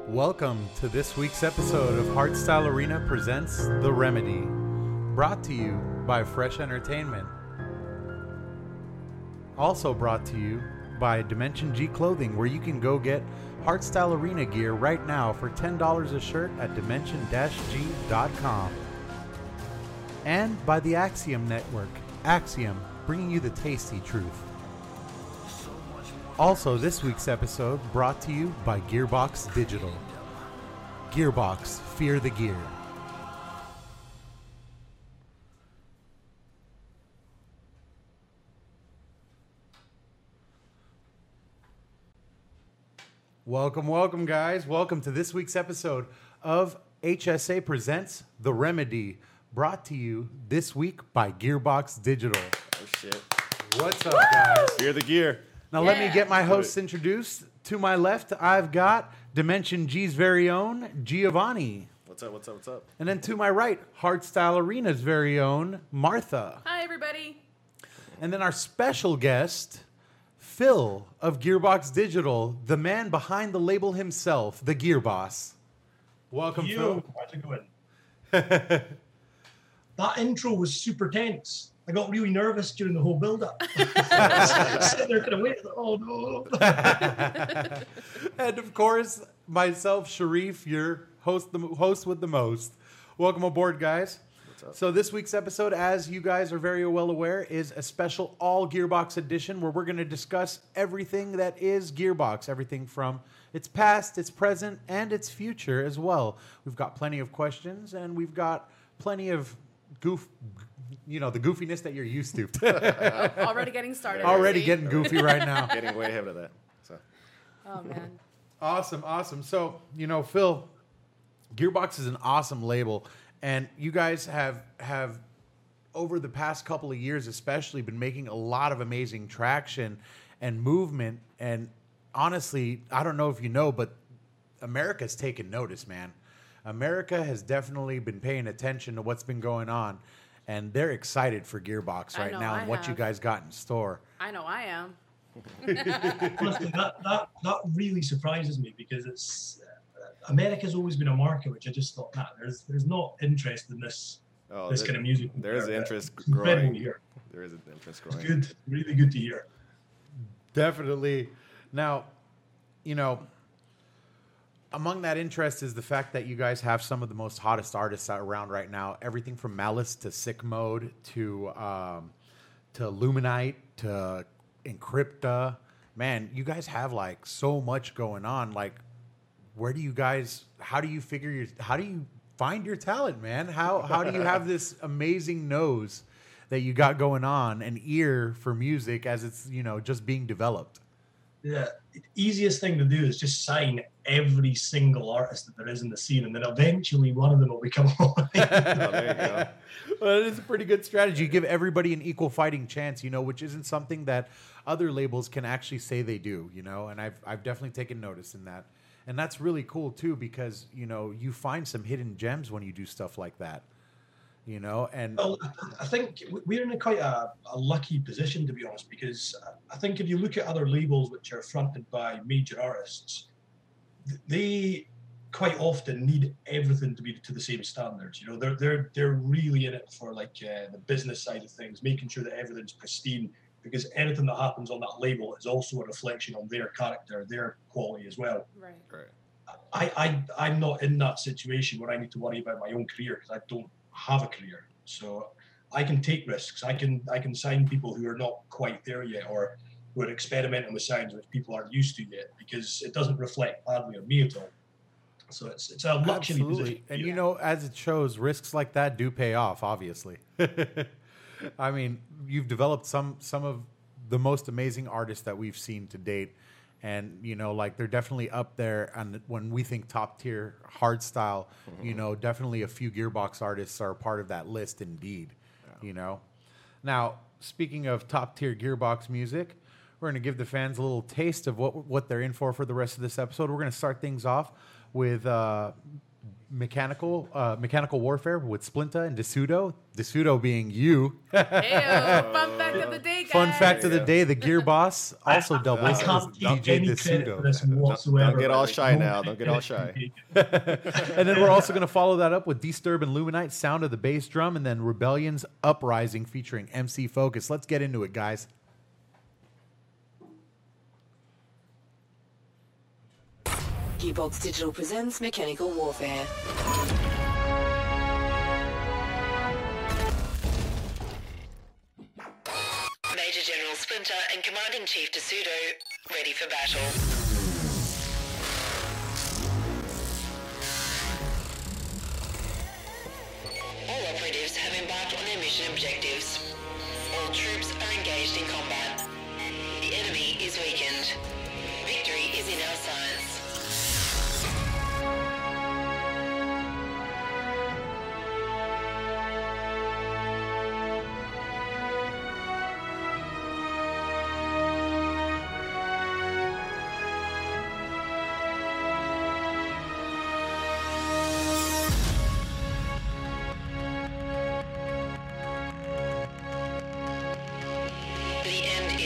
Welcome to this week's episode of Hardstyle Arena Presents The Remedy, brought to you by Fresh Entertainment. Also brought to you by Dimension G Clothing, where you can go get Hardstyle Arena gear right now for $10 a shirt at dimension-g.com. And by the Axiom Network, Axiom, bringing you the tasty truth. Also, this week's episode brought to you by Gearbox Digital. Gearbox, fear the gear. Welcome, guys. Welcome to this week's episode of HSA Presents The Remedy, brought to you this week by Gearbox Digital. Oh, shit. What's up, guys? Fear the gear. Now, let me get my hosts introduced. To my left, I've got Dimension G's very own Giovanni. What's up? And then to my right, Hardstyle Arena's very own Martha. Hi, everybody. And then our special guest, Phil of Gearbox Digital, the man behind the label himself, the Gear Boss. Welcome, Phil. How's it going? That intro was super tense. I got really nervous during the whole build-up. Sitting there kind of waiting. Oh, no. And, of course, myself, Sharif, your host with the most. Welcome aboard, guys. What's up? So this week's episode, as you guys are very well aware, is a special all Gearbox edition where we're going to discuss everything that is Gearbox, everything from its past, its present, and its future as well. We've got plenty of questions, and we've got plenty of the goofiness that you're used to. Already getting started. Already getting goofy right now. Getting way ahead of that. So. Oh, man. Awesome. So, Phil, Gearbox is an awesome label, and you guys have over the past couple of years especially been making a lot of amazing traction and movement. And honestly, I don't know if you know, but America's taken notice, man. America has definitely been paying attention to what's been going on, and they're excited for Gearbox right now and what you guys got in store. I know I am. Honestly, that really surprises me because it's America's always been a market which I just thought, there's not interest in this kind of music. There is interest Incredible growing. to hear. There is interest growing. It's good, really good to hear. Definitely. Now, among that interest is the fact that you guys have some of the most hottest artists around right now. Everything from Malice to Sick Mode to Luminite to Encrypta. Man, you guys have like so much going on. Like, how do you find your talent, man? How do you have this amazing nose that you got going on, an ear for music as it's, just being developed? The easiest thing to do is just sign every single artist that there is in the scene, and then eventually one of them will become on. There you go. Well, it is a pretty good strategy. You give everybody an equal fighting chance, which isn't something that other labels can actually say they do, and I've definitely taken notice in that. And that's really cool too, because, you find some hidden gems when you do stuff like that, and Well, I think we're in quite a lucky position, to be honest, because I think if you look at other labels which are fronted by major artists, they quite often need everything to be to the same standards. They're really in it for the business side of things, making sure that everything's pristine, because anything that happens on that label is also a reflection on their character, their quality as well. Right. I'm not in that situation where I need to worry about my own career because I don't have a career, so I can take risks. I can sign people who are not quite there yet, or who are experimenting with sounds which people aren't used to yet, because it doesn't reflect badly on me at all. So it's a luxury position. And as it shows, risks like that do pay off, obviously. I mean, you've developed some of the most amazing artists that we've seen to date, and they're definitely up there. And when we think top tier hardstyle, definitely a few Gearbox artists are part of that list, indeed. Yeah. Now, speaking of top tier Gearbox music, we're going to give the fans a little taste of what they're in for the rest of this episode. We're going to start things off with mechanical warfare with Splinter and Desudo. Desudo being you. Hey, fun fact of the day, guys. Fun fact of the day: the Gear Boss also doubles I as can't take DJ any credit for this Desudo. whatsoever. Don't get all but, shy no now. Don't get all credit shy. can be taken. And then we're also going to follow that up with Disturb and Luminite, Sound of the Bass Drum, and then Rebellion's Uprising featuring MC Focus. Let's get into it, guys. Gearbox Digital presents Mechanical Warfare. Major General Splinter and Commanding-Chief Desudo ready for battle. All operatives have embarked on their mission objectives. All troops are engaged in combat. The enemy is weakened. Victory is in our sights. The end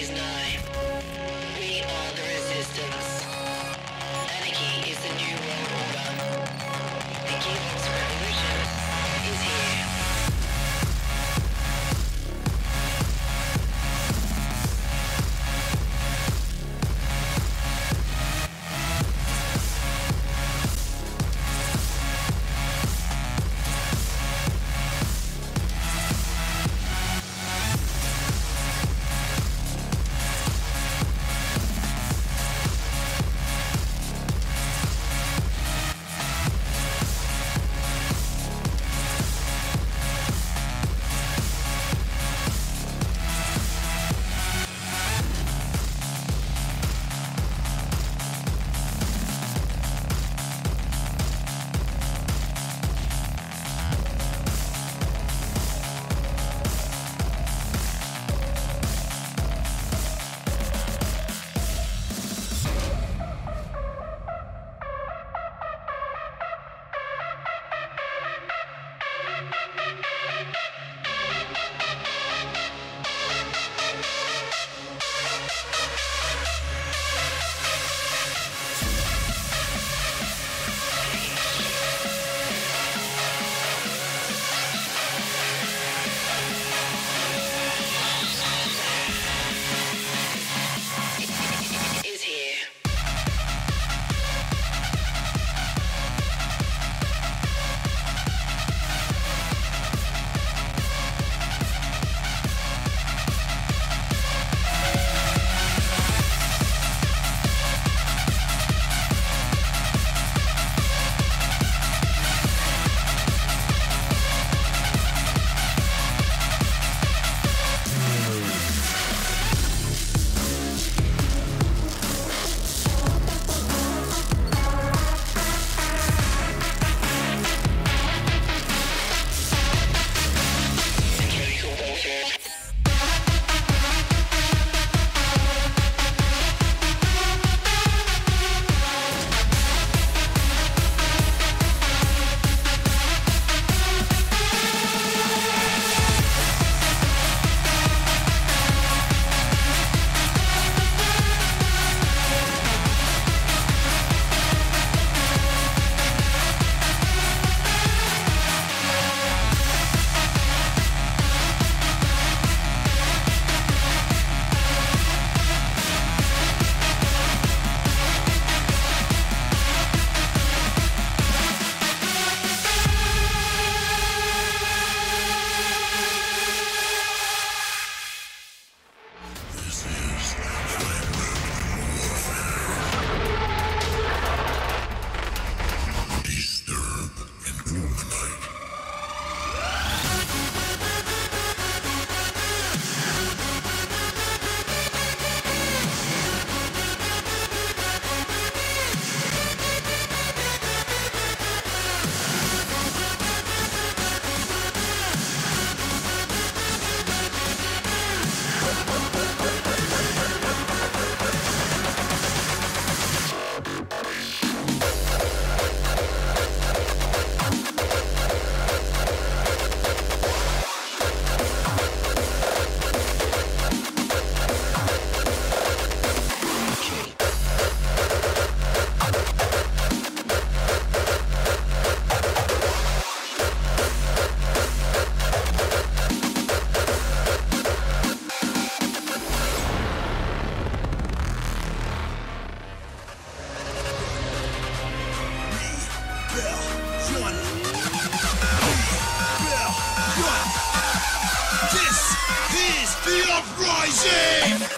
uprising!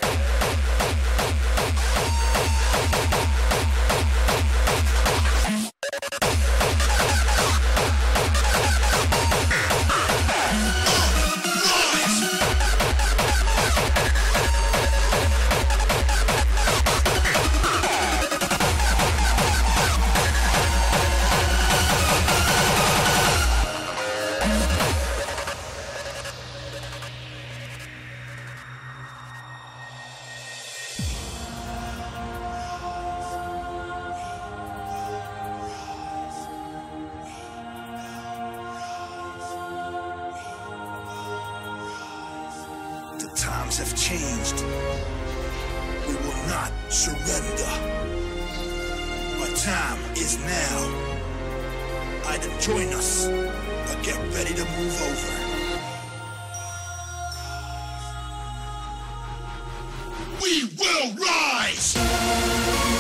The times have changed. We will not surrender. Our time is now. Either join us or get ready to move over. We will rise!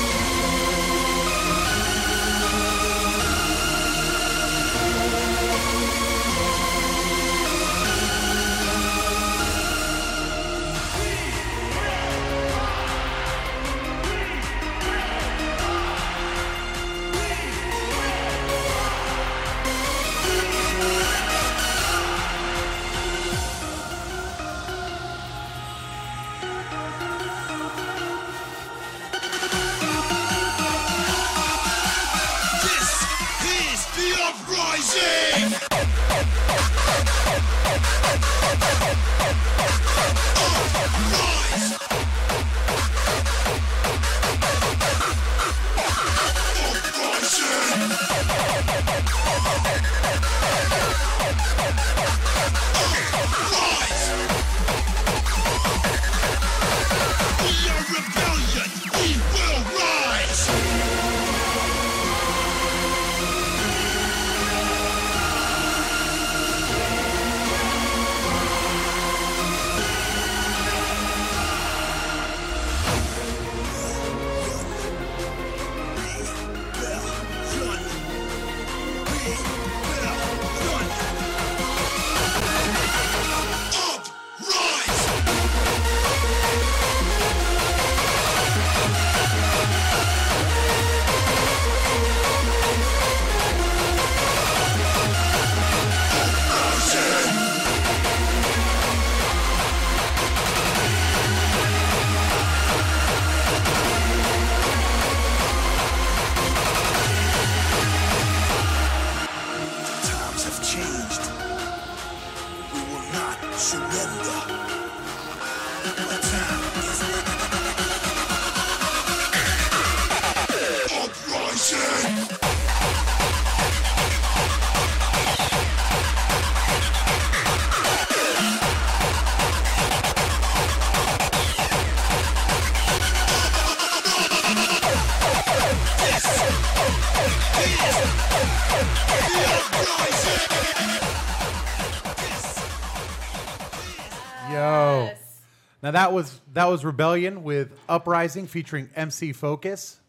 Yo. Now that was Rebellion with Uprising featuring MC Focus.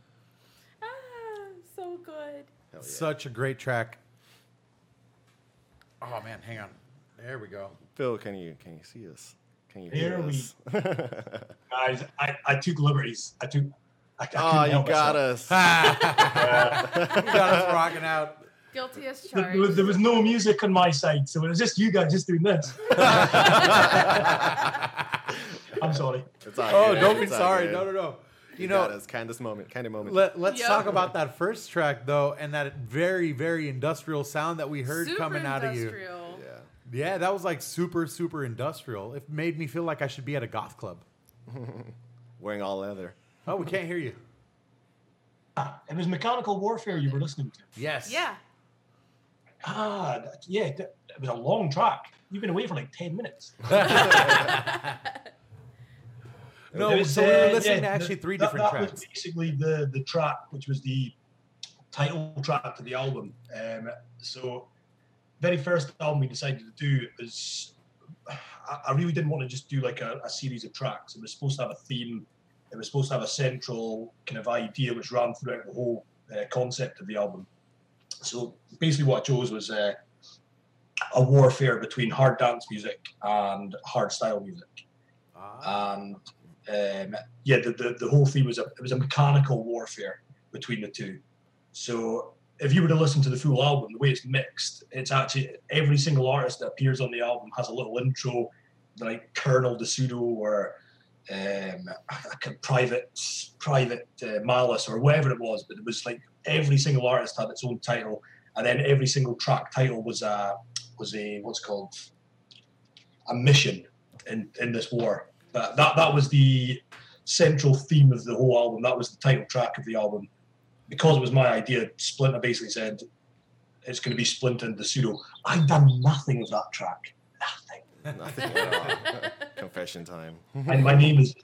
So good. Hell yeah. Such a great track. Oh man, hang on. There we go. Phil, can you see us? Can you Here hear we- us? Guys, I took liberties. I couldn't Oh, you help got myself. us. You got us rocking out. Guilty as There charged. was, there was no music on my side, so it was just you guys just doing this. I'm sorry. It's all Oh, good. don't be It's all sorry. good. No. You You got know, us. Kind of moment. let's Yep. talk about that first track though, and that very, very industrial sound that we heard Super coming out of you. industrial. Yeah. Yeah, that was like super, super industrial. It made me feel like I should be at a goth club. Wearing all leather. Oh, we can't hear you. It was Mechanical Warfare you were listening to. Yes. Yeah. It was a long track. You've been away for like 10 minutes. No, It was, so we were listening yeah, to actually three that- different that tracks. was basically the track, which was the title track to the album. So, very first album we decided to do was, I really didn't want to just do like a series of tracks. It was supposed to have a theme. It was supposed to have a central kind of idea which ran throughout the whole concept of the album. So basically what I chose was a warfare between hard dance music and hard style music. and the whole theme was it was a mechanical warfare between the two. So if you were to listen to the full album, the way it's mixed, it's actually every single artist that appears on the album has a little intro, like Colonel DeSudo or Private Malice or whatever it was. But it was like every single artist had its own title, and then every single track title was a what's called a mission in this war. But that was the central theme of the whole album. That was the title track of the album. Because it was my idea, Splinter basically said, it's going to be Splinter and DeSudo. I'd done nothing of that track. Nothing. Nothing at all. Confession time. And my name is...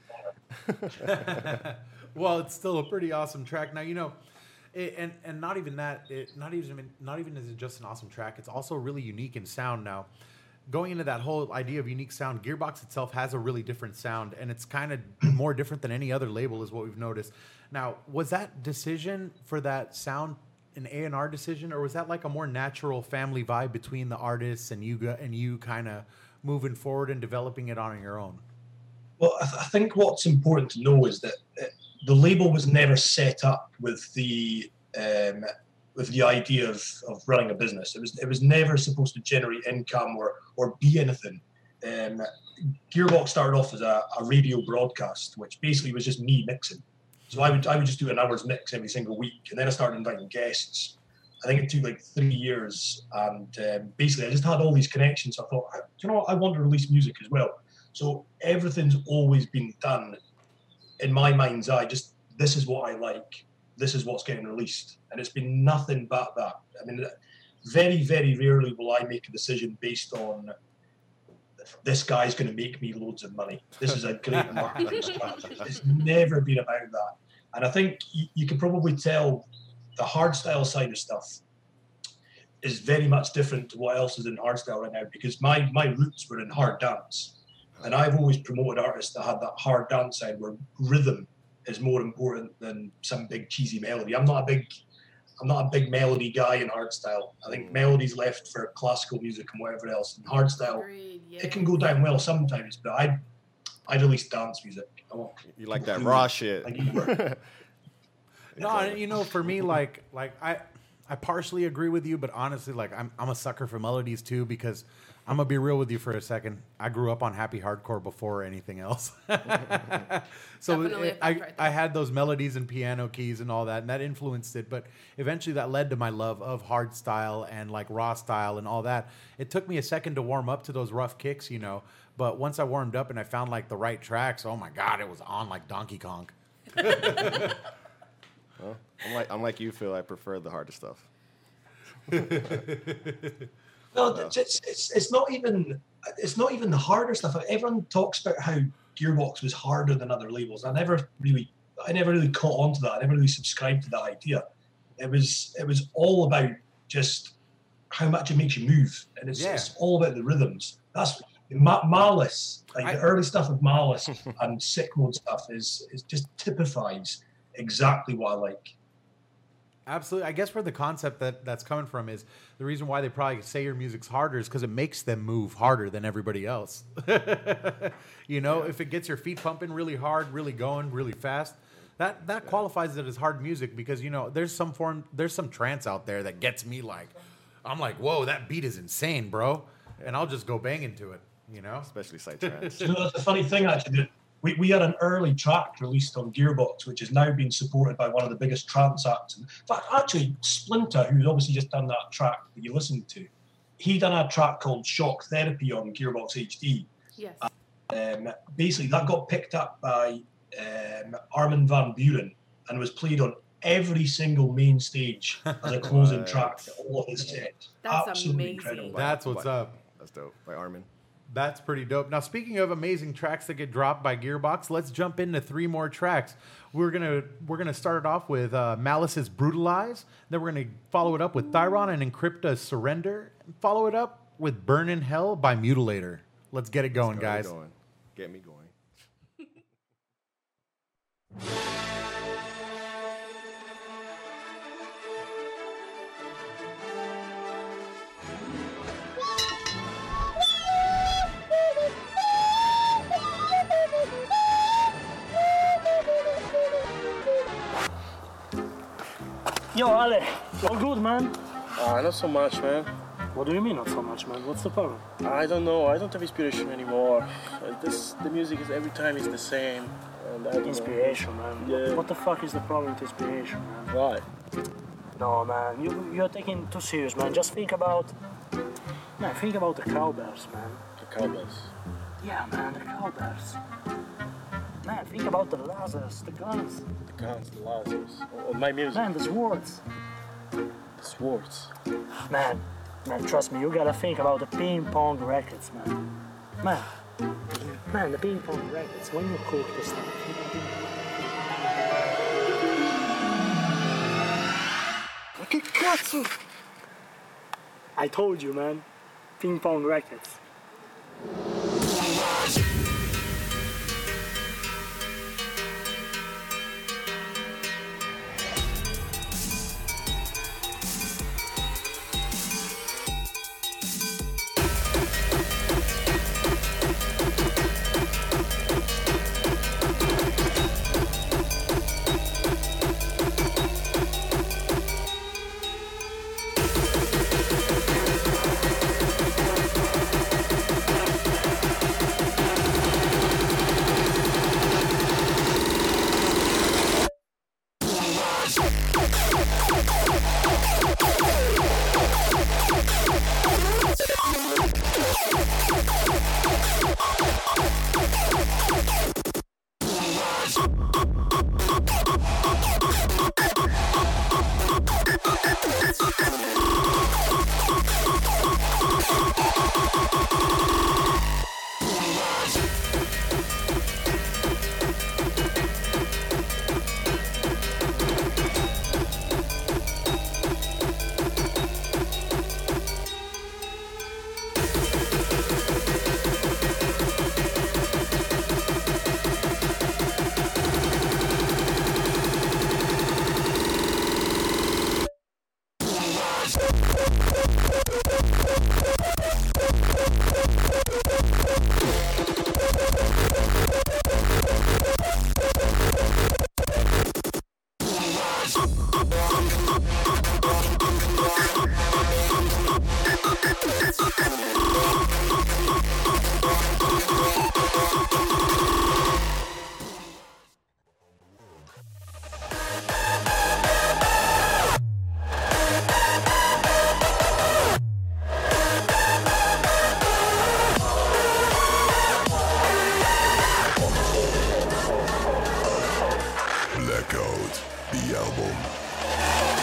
Well, it's still a pretty awesome track. Now, you know, and not even that, not even is it just an awesome track, it's also really unique in sound now. Going into that whole idea of unique sound, Gearbox itself has a really different sound, and it's kind of more different than any other label is what we've noticed. Now, was that decision for that sound an A&R decision, or was that like a more natural family vibe between the artists and you kind of moving forward and developing it on your own? Well, I think what's important to know is that the label was never set up with the idea of running a business. It was never supposed to generate income or be anything. Gearbox started off as a radio broadcast, which basically was just me mixing. So I would just do an hour's mix every single week, and then I started inviting guests. I think it took like 3 years, and basically I just had all these connections. So I thought, you know what, I want to release music as well. So everything's always been done in my mind's eye. Just this is what I like. This is what's getting released, and it's been nothing but that. I mean, very, very rarely will I make a decision based on this guy's going to make me loads of money. This is a great marketing strategy. It's never been about that. And I think you can probably tell the hardstyle side of stuff is very much different to what else is in hardstyle right now, because my roots were in hard dance. And I've always promoted artists that had that hard dance side where rhythm is more important than some big cheesy melody. I'm not a big melody guy in hardstyle. I think melody's left for classical music and whatever else. In hardstyle, it can go down well sometimes, but I release dance music. You like that raw shit. No, you know, for me, like I partially agree with you, but honestly, like I'm a sucker for melodies too, because I'm gonna be real with you for a second. I grew up on happy hardcore before anything else, so I had those melodies and piano keys and all that, and that influenced it. But eventually, that led to my love of hard style and like raw style and all that. It took me a second to warm up to those rough kicks, you know. But once I warmed up and I found like the right tracks, oh my god, it was on like Donkey Kong. Well, I'm like you, Phil. I prefer the harder stuff. No, it's not even the harder stuff. Everyone talks about how Gearbox was harder than other labels. I never really caught on to that. I never really subscribed to that idea. It was all about just how much it makes you move, and it's all about the rhythms. That's Malice, like the early stuff of Malice and Sick Mode stuff is just typifies exactly what I like. Absolutely. I guess where the concept that's coming from is the reason why they probably say your music's harder is because it makes them move harder than everybody else. You know, if it gets your feet pumping really hard, really going, really fast, that qualifies it as hard music, because, you know, there's some trance out there that gets me like, I'm like, whoa, that beat is insane, bro. And I'll just go bang into it, you know? Especially psytrance. You know, that's the funny thing, actually. We had an early track released on Gearbox, which is now being supported by one of the biggest trance acts. In fact, actually, Splinter, who's obviously just done that track that you listened to, he done a track called Shock Therapy on Gearbox HD. Yes. Basically, that got picked up by Armin van Buuren and was played on every single main stage as a closing track to all of his sets. That's absolutely amazing. incredible. That's what's up. That's dope. By Armin. That's pretty dope. Now, speaking of amazing tracks that get dropped by Gearbox, let's jump into 3 more tracks. We're gonna start it off with Malice's Brutalize. Then we're gonna follow it up with Thyron and Encrypta's Surrender. And follow it up with Burn in Hell by Mutilator. Let's get it going, guys. Get me going. Yo, Ale, all good, man? Not so much, man. What do you mean not so much, man? What's the problem? I don't know. I don't have inspiration anymore. The music is every time is the same. And I don't Inspiration, man. Yeah. What the fuck is the problem with inspiration, man? know. Why? No, man, you're taking it too serious, man. Just think about the cowbells, man. The cowbells. Yeah, man, the cowbells. Man, think about the lasers, the guns. The guns, the lasers. Oh, my music. Man, the swords. The swords. Man, trust me, you gotta think about the ping pong rackets, man. Man, the ping pong rackets, when you cook this stuff. Che cazzo! I told you, man. Ping pong rackets. Blackout, the album.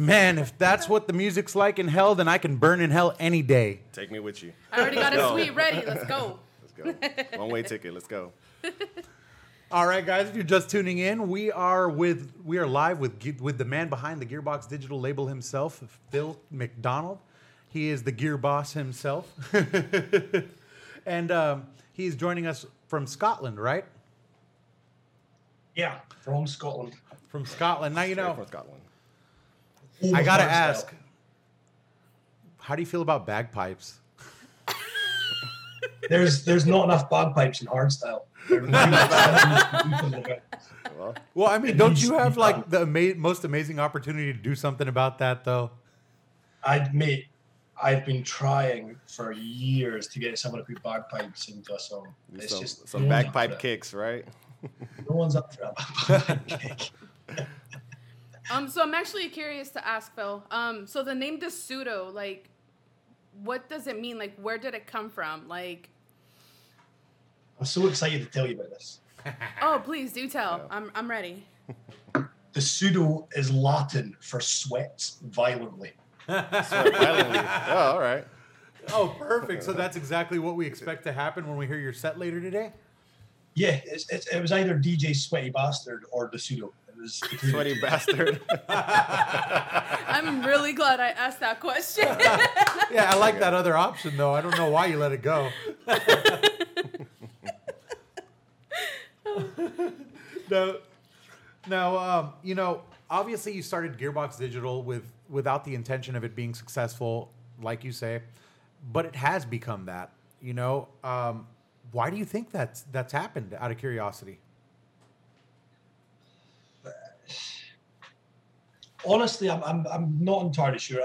Man, if that's what the music's like in hell, then I can burn in hell any day. Take me with you. I already got a suite ready. Let's go. Let's go. One-way ticket. Let's go. All right, guys, if you're just tuning in, we are live with the man behind the Gearbox Digital label himself, Phil McDonald. He is the gear boss himself, and he's joining us from Scotland, right? Yeah, from Scotland. From Scotland. Now you know. From Scotland. I gotta Hardstyle. ask, how do you feel about bagpipes? There's not enough bagpipes in hardstyle. Well, I mean, don't you have like the most amazing opportunity to do something about that, though? I've been trying for years to get someone to put bagpipes into a song. It's just some no one's bagpipe up for it. kicks, right? No one's up for a bagpipe kick. So I'm actually curious to ask Phil. So the name DeSudo, like, what does it mean? Like, where did it come from? Like, I'm so excited to tell you about this. oh, please do tell. I'm ready. The pseudo is Latin for sweats violently. Violently. Oh, all right. Oh, perfect. So that's exactly what we expect to happen when we hear your set later today? Yeah, it was either DJ Sweaty Bastard or the pseudo. It was between the Sweaty two. bastard. I'm really glad I asked that question. Yeah, I like that other option, though. I don't know why you let it go. Now, you know, obviously you started Gearbox Digital without the intention of it being successful, like you say, but it has become that. You know, why do you think that's happened? Out of curiosity. Honestly, I'm not entirely sure.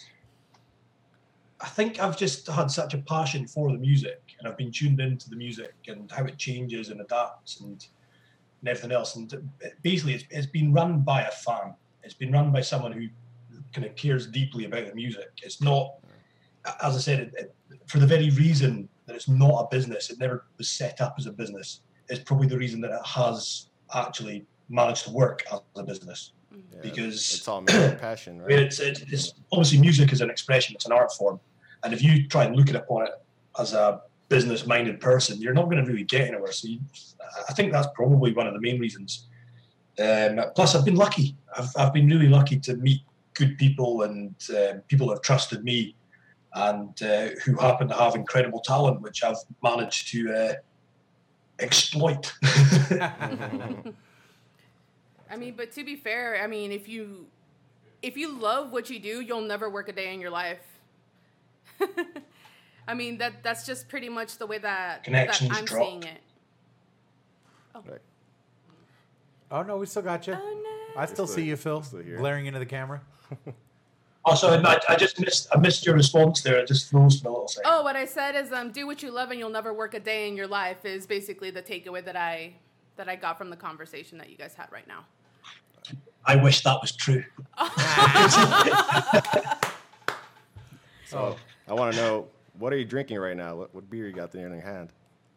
I think I've just had such a passion for the music, and I've been tuned into the music and how it changes and adapts and everything else. And basically, it's been run by a fan. It's been run by someone who kind of cares deeply about the music. It's not, as I said, for the very reason that it's not a business. It never was set up as a business. It's probably the reason that it has actually managed to work as a business. Yeah, Because it's all music passion, I mean, right? it's obviously music is an expression, it's an art form, and if you try and look at upon it as a business-minded person, you're not going to really get anywhere. So I think that's probably one of the main reasons. Plus, I've been lucky. I've been really lucky to meet good people and people that have trusted me and who happen to have incredible talent, which I've managed to exploit. I mean, but to be fair, I mean, if you love what you do, you'll never work a day in your life. I mean, that's just pretty much the way that Connections I'm dropped. seeing it. Right. Oh no, we still got you. Oh no. I still see you, Phil, still here. glaring into the camera. Also, I just missed your response there. It just froze for a little second. Oh, what I said is, do what you love and you'll never work a day in your life is basically the takeaway that I got from the conversation that you guys had right now. I wish that was true. So I want to know, what are you drinking right now? What beer you got there in your hand?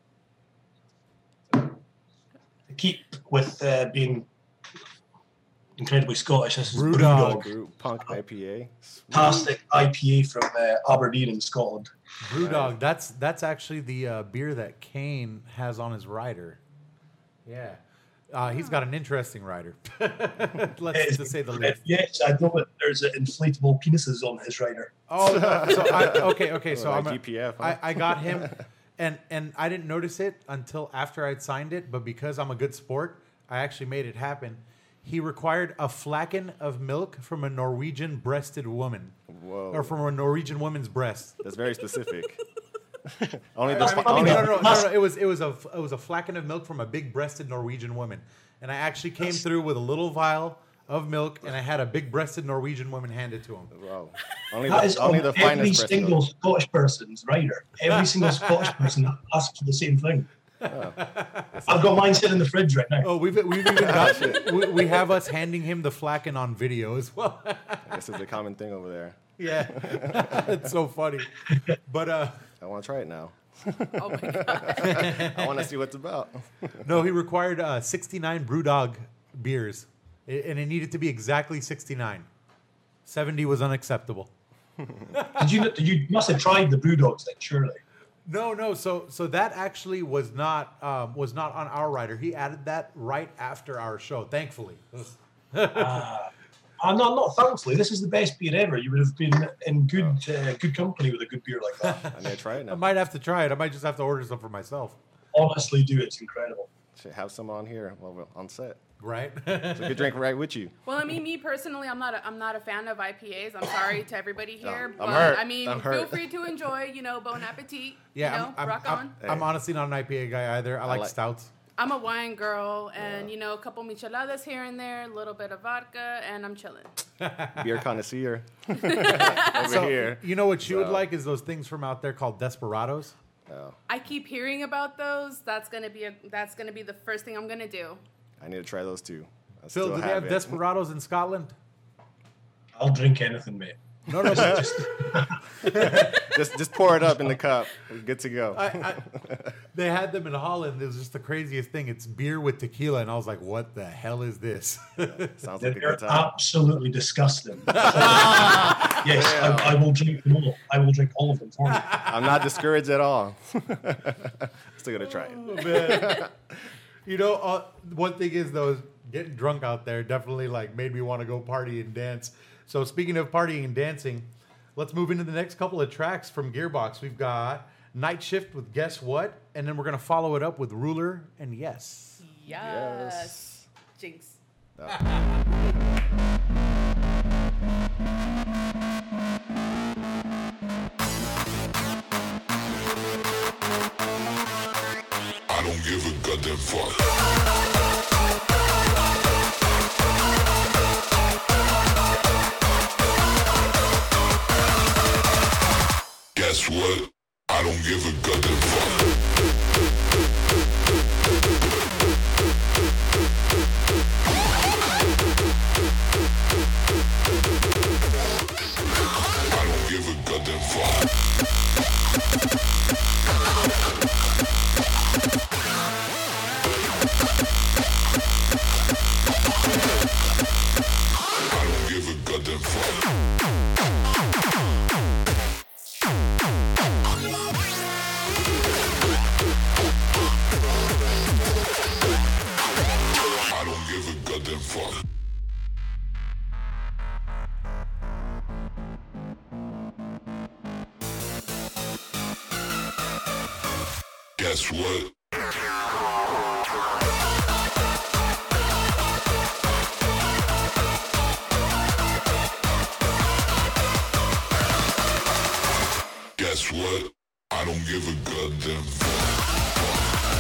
To keep with being incredibly Scottish, this is Brewdog. Brewdog. Punk IPA. Fantastic IPA from Aberdeen in Scotland. Brewdog. That's actually the beer that Kane has on his rider. Yeah. He's got an interesting rider. Let's to say the least. Yes, I know that there's inflatable penises on his rider. Oh, okay. So Like I'm GPF, huh? I got him, and I didn't notice it until after I'd signed it. But because I'm a good sport, I actually made it happen. He required a flagon of milk from a Norwegian breasted woman, Whoa. or from a Norwegian woman's breast. That's very specific. Only No, the It was a flagon of milk from a big breasted Norwegian woman, and I actually came through with a little vial of milk, and I had a big breasted Norwegian woman hand it to him. Wow. Only That is only on the every finest breast single milk. Scottish person's rider. Every single Scottish person asks for the same thing. I've got mine sitting in the fridge right now. Oh, we've even got we have us handing him the flagon on video as well. This is a common thing over there. Yeah, it's so funny. But I want to try it now. Oh my god. I want to see what it's about. no, he required 69 Brewdog beers, and it needed to be exactly 69. 70 was unacceptable. You must have tried the Brewdogs then, surely. No. So that actually was not on our rider. He added that right after our show, thankfully. Not thankfully. This is the best beer ever. You would have been in good company with a good beer like that. I need to try it now. I might have to try it. I might just have to order some for myself. Honestly, do. It's incredible. Should have some on here while we're on set. Right. It's a good drink right with you. Well, I mean, me personally, I'm not a fan of IPAs. I'm sorry to everybody here, I'm but hurt. I mean, I'm feel hurt. free to enjoy. Bon appetit. Yeah, rock on. I'm honestly not an IPA guy either. I like stouts. I'm a wine girl, and a couple micheladas here and there, a little bit of vodka, and I'm chilling. Beer connoisseur over here. You know what you would like is those things from out there called Desperados. Oh, I keep hearing about those. That's gonna be the first thing I'm gonna do. I need to try those too. Phil, do they have Desperados in Scotland? I'll drink anything, mate. No, just just pour it up in the cup. We're good to go. They had them in Holland. It was just the craziest thing. It's beer with tequila, and I was like, "What the hell is this?" Sounds like a They're good time. absolutely disgusting. Yes, I will drink them all. I will drink all of them for you. I'm not discouraged at all. Still gonna try it. Man. One thing is though, getting drunk out there definitely made me want to go party and dance. So speaking of partying and dancing, let's move into the next couple of tracks from Gearbox. We've got Night Shift with Guess What, and then we're gonna follow it up with Ruler and Yes. Yes. Jinx. I don't give a goddamn fuck. Guess what? I don't give a goddamn fuck. I don't give a goddamn fuck. I don't give a goddamn fuck. I don't give a goddamn fuck. Guess what? Guess what? I don't give a goddamn fuck.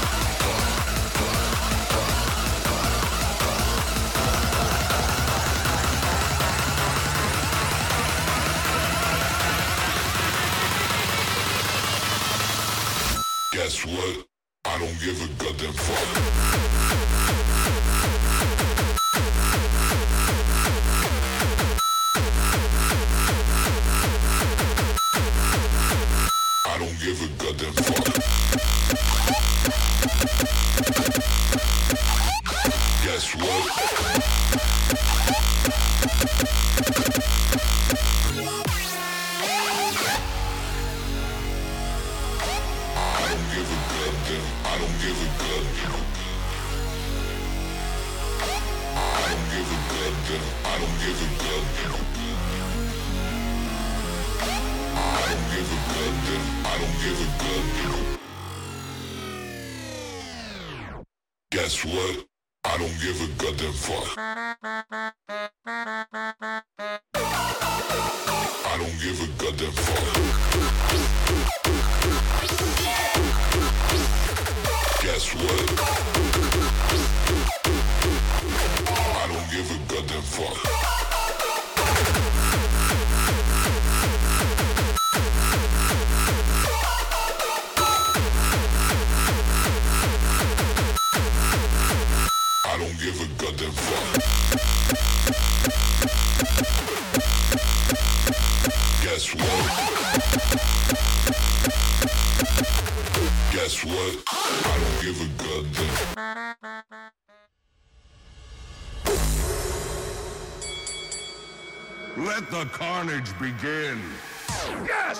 Guess what? I don't give a goddamn fuck. I don't give a goddamn fuck. Guess what? I don't give a goddamn. I don't give a goddamn. I don't give a goddamn. I don't give a goddamn. I don't give a goddamn. I don't give a goddamn. Guess what? I don't give a goddamn fuck. I don't give a goddamn fuck. Guess what? I don't give a goddamn fuck. I don't give a goddamn fuck. Guess what? Guess what? I don't give a goddamn. Let the carnage begin. Yes!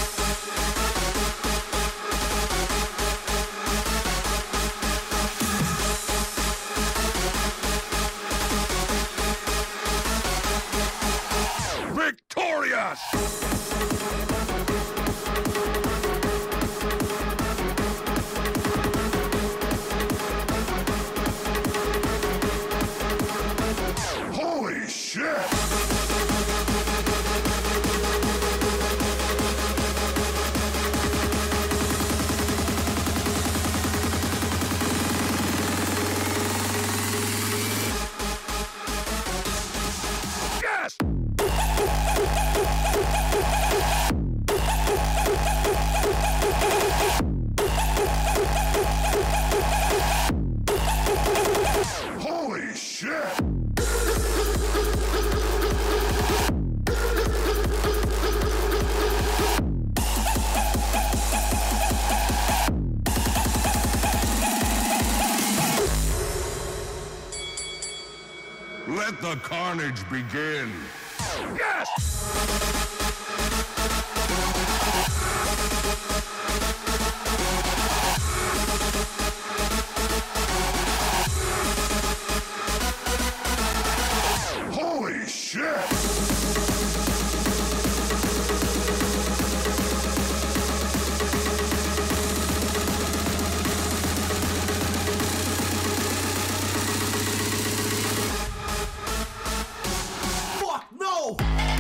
Victorious! Holy shit! Yes! Holy shit! Let the carnage begin. Yes! Holy shit! Fuck no!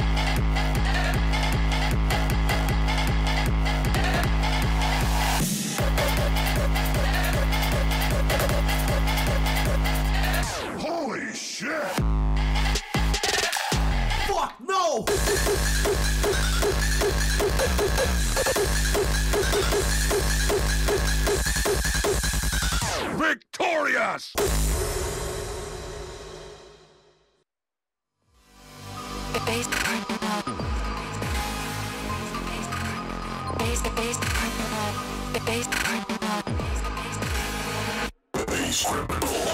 Holy shit! Fuck no! Victorious! Base criminal.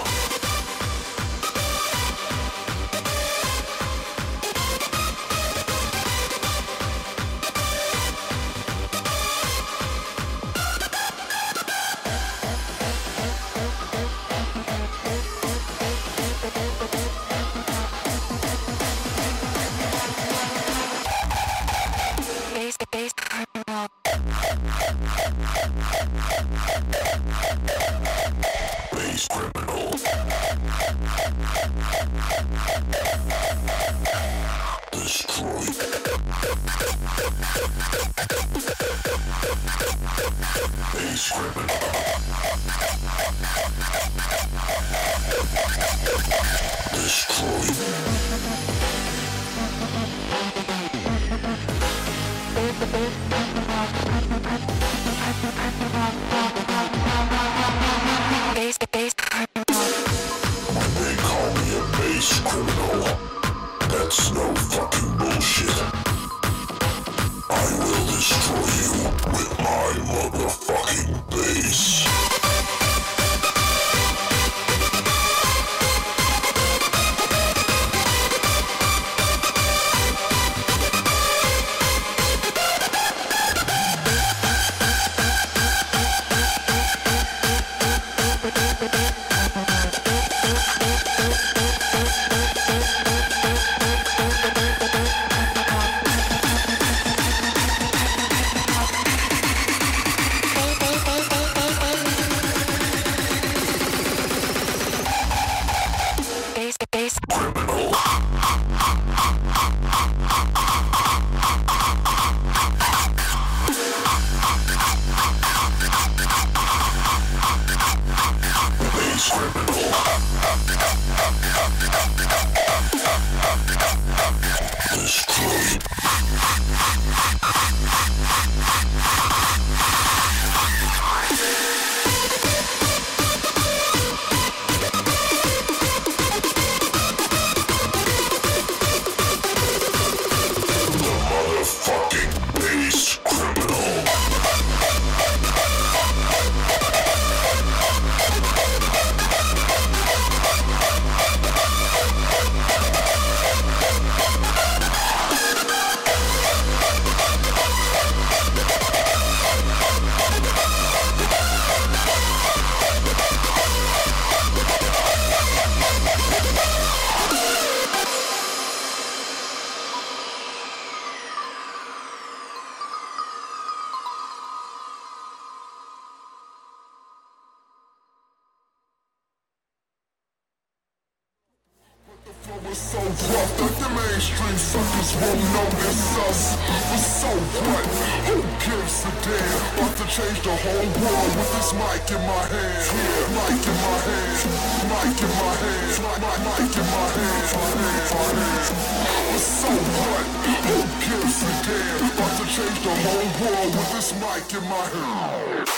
Base criminal. Destroy. Base criminal. Destroy. They call me a base criminal. That's no fucking bullshit. I will destroy you with my motherfucking base. So rough that the mainstream suckers won't notice us. But so what? Who gives a damn? About to change the whole world with this mic in my hand. Yeah, mic in my hand. Mic in my hand. Mic in my hand. But so what? Who gives a damn? About to change the whole world with this mic in my hand.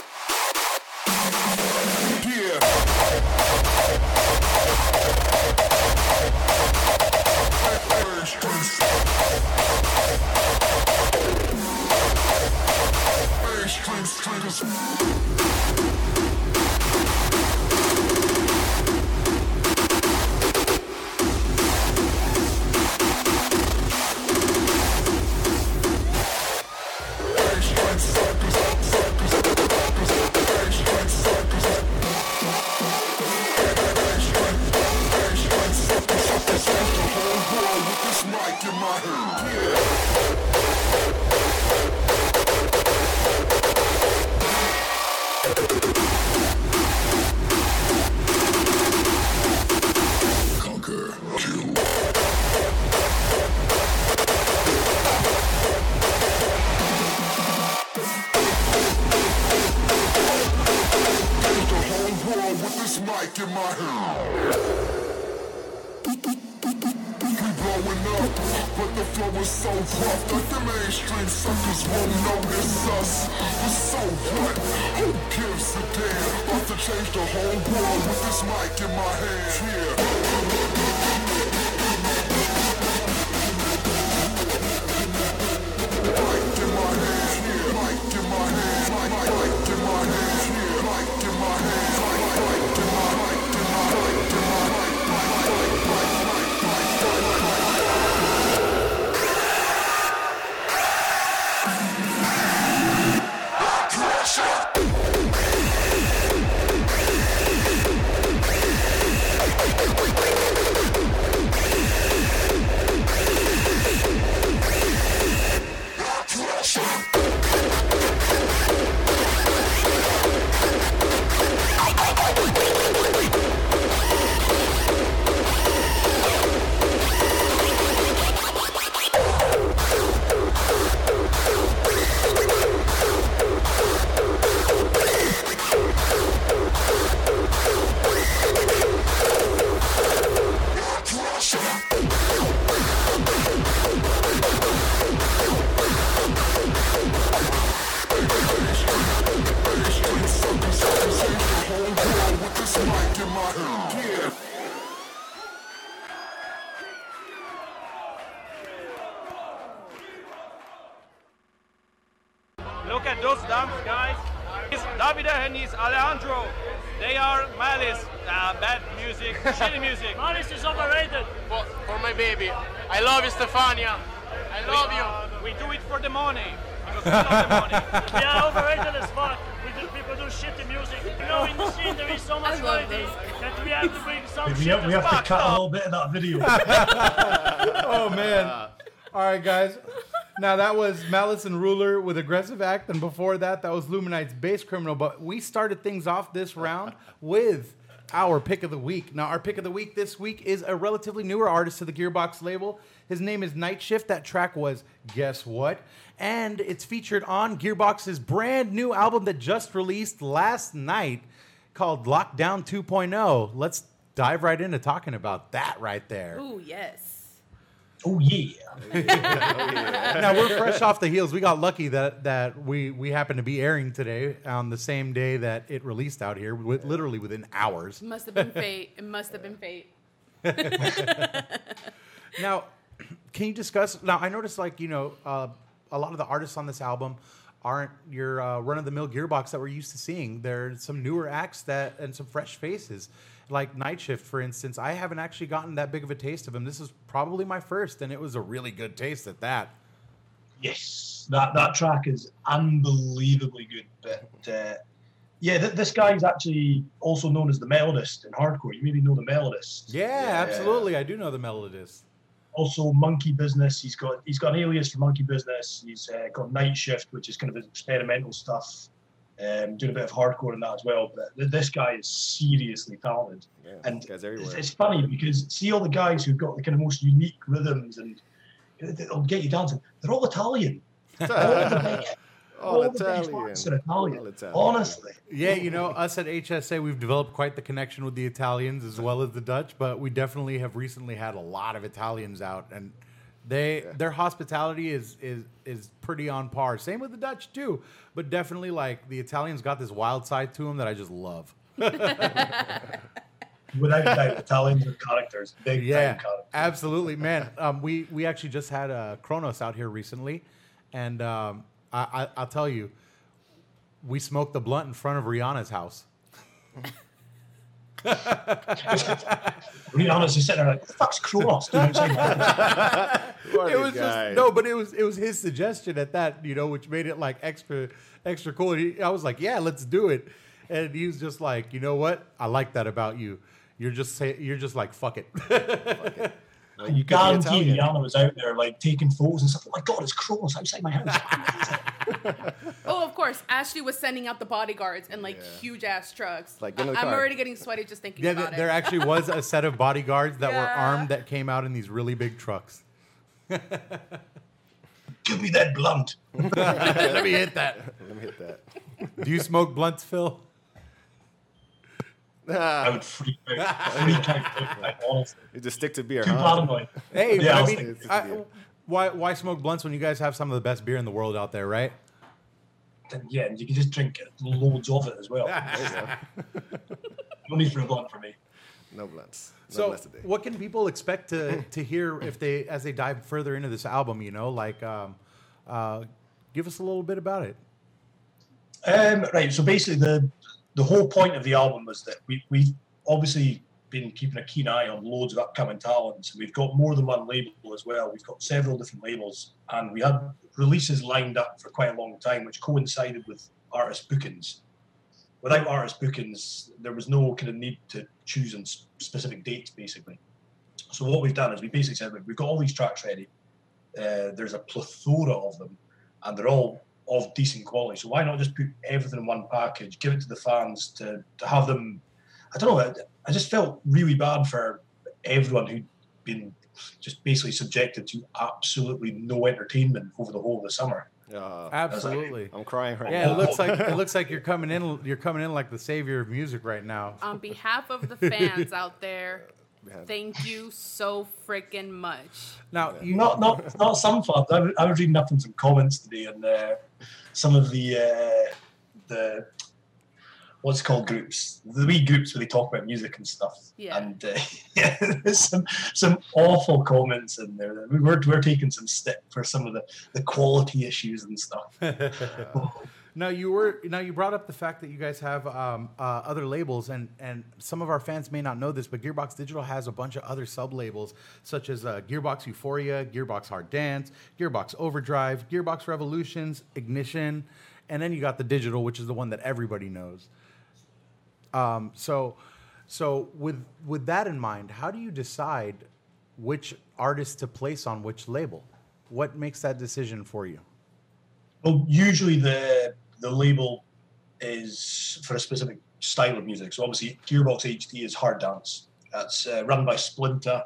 Look at those dumb guys. It's Davide and it's Alejandro. They are Malice. Bad music, shitty music. Malice is overrated. For my baby. I love you, Stefania. I love you. We do it for the money. Because we love the money. Yeah, overrated as fuck. People do shitty music. You know, in the scene there is so much quality that we have to bring some shit. We have to cut a little bit of that video. Oh, man. All right, guys. Now, that was Malice and Ruler with Aggressive Act, and before that was Luminite's Bass Criminal. But we started things off this round with our pick of the week. Now, our pick of the week this week is a relatively newer artist to the Gearbox label. His name is Night Shift. That track was Guess What? And it's featured on Gearbox's brand new album that just released last night called Lockdown 2.0. Let's dive right into talking about that right there. Ooh, yes. Oh, yeah. Now, we're fresh off the heels. We got lucky that we happened to be airing today on the same day that it released out here, literally within hours. Must have been fate. It must have been fate. Now, can you discuss... Now, I noticed, a lot of the artists on this album aren't your run-of-the-mill Gearbox that we're used to seeing. There's some newer acts and some fresh faces. Like Night Shift, for instance, I haven't actually gotten that big of a taste of him. This is probably my first, and it was a really good taste at that. Yes, that track is unbelievably good. But this guy is actually also known as the Melodist in hardcore. You maybe know the Melodist. Yeah, absolutely. I do know the Melodist. Also, Monkey Business. He's got an alias for Monkey Business. He's got Night Shift, which is kind of his experimental stuff. doing a bit of hardcore in that as well. But this guy is seriously talented. Yeah, and guys everywhere. It's funny because see all the guys who've got the kind of most unique rhythms and they'll get you dancing. They're all Italian. All the best artists are Italian. Honestly. Yeah, you know, us at HSA, we've developed quite the connection with the Italians as well as the Dutch, but we definitely have recently had a lot of Italians out, and their hospitality is pretty on par. Same with the Dutch too, but definitely like the Italians got this wild side to them that I just love. Without a doubt, Italians are characters, big time characters. Absolutely, man. We actually just had Kronos out here recently, and I'll tell you, we smoked the blunt in front of Rihanna's house. Rihanna's just sitting there like, "What the fuck's Kronos doing outside my house?" It was just but it was his suggestion at that, you know, which made it like extra cool. I was like, yeah, let's do it, and he was just like, you know what, I like that about you. You're just like fuck it. Fuck it. Well, you guarantee Rihanna was out there like taking photos and stuff. Oh my god, it's Kronos outside my house. Oh, of course. Ashley was sending out the bodyguards in like huge ass trucks. Like, get in the I'm car. already getting sweaty just thinking about There it. actually was a set of bodyguards that were armed that came out in these really big trucks. Give me that blunt. Let me hit that. Do you smoke blunts, Phil? I would freak out. Honestly. You just stick to beer, Too huh? paranoid. Hey, Yeah, I I'll mean, why smoke blunts when you guys have some of the best beer in the world out there, right? And yeah, and you can just drink loads of it as well. No need for a blunt for me. No blunts. No So, blunts today. what can people expect to hear as they dive further into this album? You know, like, give us a little bit about it. Right. So basically, the whole point of the album was that we've obviously been keeping a keen eye on loads of upcoming talents, and we've got more than one label as well. We've got several different labels, and we had releases lined up for quite a long time, which coincided with artist bookings. Without artist bookings, there was no kind of need to choose on specific dates, basically. So what we've done is we basically said, we've got all these tracks ready. There's a plethora of them, and they're all of decent quality. So why not just put everything in one package, give it to the fans to have them. I don't know, I just felt really bad for everyone who'd been just basically subjected to absolutely no entertainment over the whole of the summer. Absolutely, I'm crying right now. Yeah, it looks like you're coming in. You're coming in like the savior of music right now. On behalf of the fans out there, thank you so freaking much. Now, not some fans. I was reading up on some comments today, and some of the what's it called groups, the wee groups where they talk about music and stuff. Yeah. And there's some awful comments in there. We're taking some stick for some of the quality issues and stuff. Now you brought up the fact that you guys have other labels, and some of our fans may not know this, but Gearbox Digital has a bunch of other sub labels such as Gearbox Euphoria, Gearbox Hard Dance, Gearbox Overdrive, Gearbox Revolutions, Ignition, and then you got the digital, which is the one that everybody knows. So with that in mind, how do you decide which artist to place on which label? What makes that decision for you? Well, usually the label is for a specific style of music. So obviously Gearbox HD is Hard Dance. That's run by Splinter.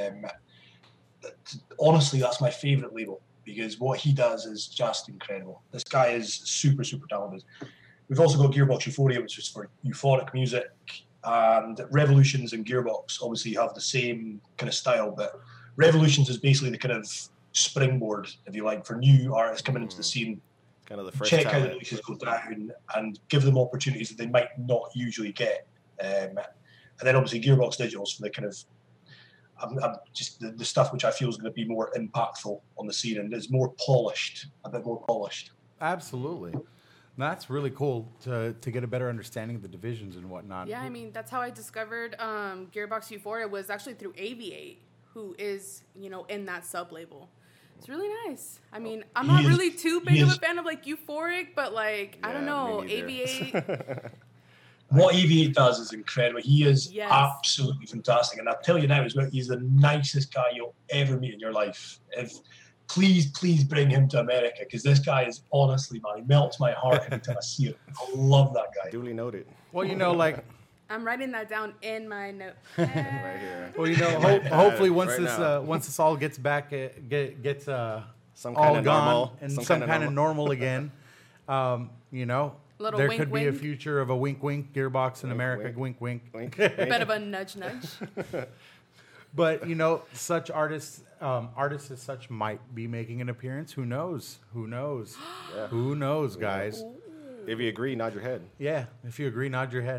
Honestly, that's my favorite label because what he does is just incredible. This guy is super, super talented. We've also got Gearbox Euphoria, which is for euphoric music. And Revolutions and Gearbox obviously have the same kind of style, but Revolutions is basically the kind of springboard, if you like, for new artists coming into the scene. Kind of the fresh Check how the talent. releases go down and give them opportunities that they might not usually get. And then obviously Gearbox Digital's for the kind of just the stuff which I feel is going to be more impactful on the scene and is more polished, a bit more polished. Absolutely. That's really cool to get a better understanding of the divisions and whatnot. Yeah, I mean, that's how I discovered Gearbox Euphoria was actually through Aviate, who is, in that sub-label. It's really nice. I mean, I'm not really too big of a fan of, like, Euphoric, but, like, I don't know, Aviate... What Aviate does is incredible. He is absolutely fantastic. And I'll tell you now as well, he's the nicest guy you'll ever meet in your life. If please bring him to America, because this guy is honestly, man, he melts my heart every time I see him. I love that guy. Duly noted. Well, you know, like. I'm writing that down in my note. Right here. Well, you know, hopefully once Right once this all gets back, gets some all kind of gone normal. and some kind of normal again, you know, Little there wink, could be a wink. future of a wink wink Gearbox in America. Wink wink. Bit of a nudge. But you know, such artists as such might be making an appearance. Who knows? Who knows? Yeah. Who knows, guys? If you agree, nod your head. Yeah, if you agree, nod your head.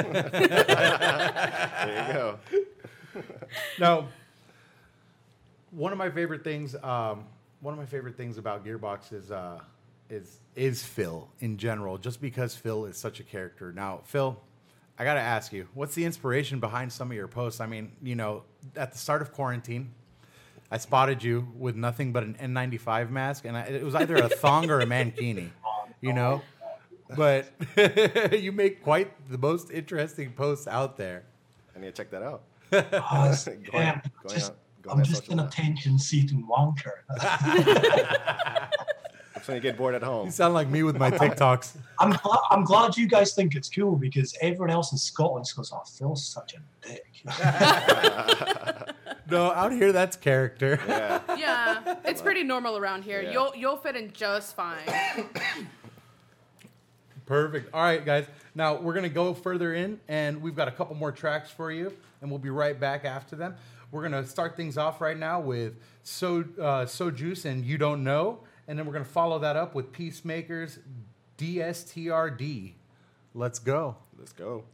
There you go. Now, one of my favorite things about Gearbox is Phil in general, just because Phil is such a character. Now, Phil, I got to ask you, what's the inspiration behind some of your posts? I mean, you know, at the start of quarantine, I spotted you with nothing but an N95 mask, and it was either a thong or a mankini, you know? But you make quite the most interesting posts out there. I need to check that out. I'm just an attention-seeking wonker. That's when you get bored at home. You sound like me with my TikToks. I'm glad you guys think it's cool, because everyone else in Scotland goes, "Oh, Phil's such a dick." No, out here that's character. Yeah, it's pretty normal around here. Yeah. You'll fit in just fine. Perfect. All right, guys. Now we're gonna go further in, and we've got a couple more tracks for you, and we'll be right back after them. We're gonna start things off right now with So Juice and You Don't Know, and then we're gonna follow that up with Peacemakers DSTRD. Let's go. Let's go.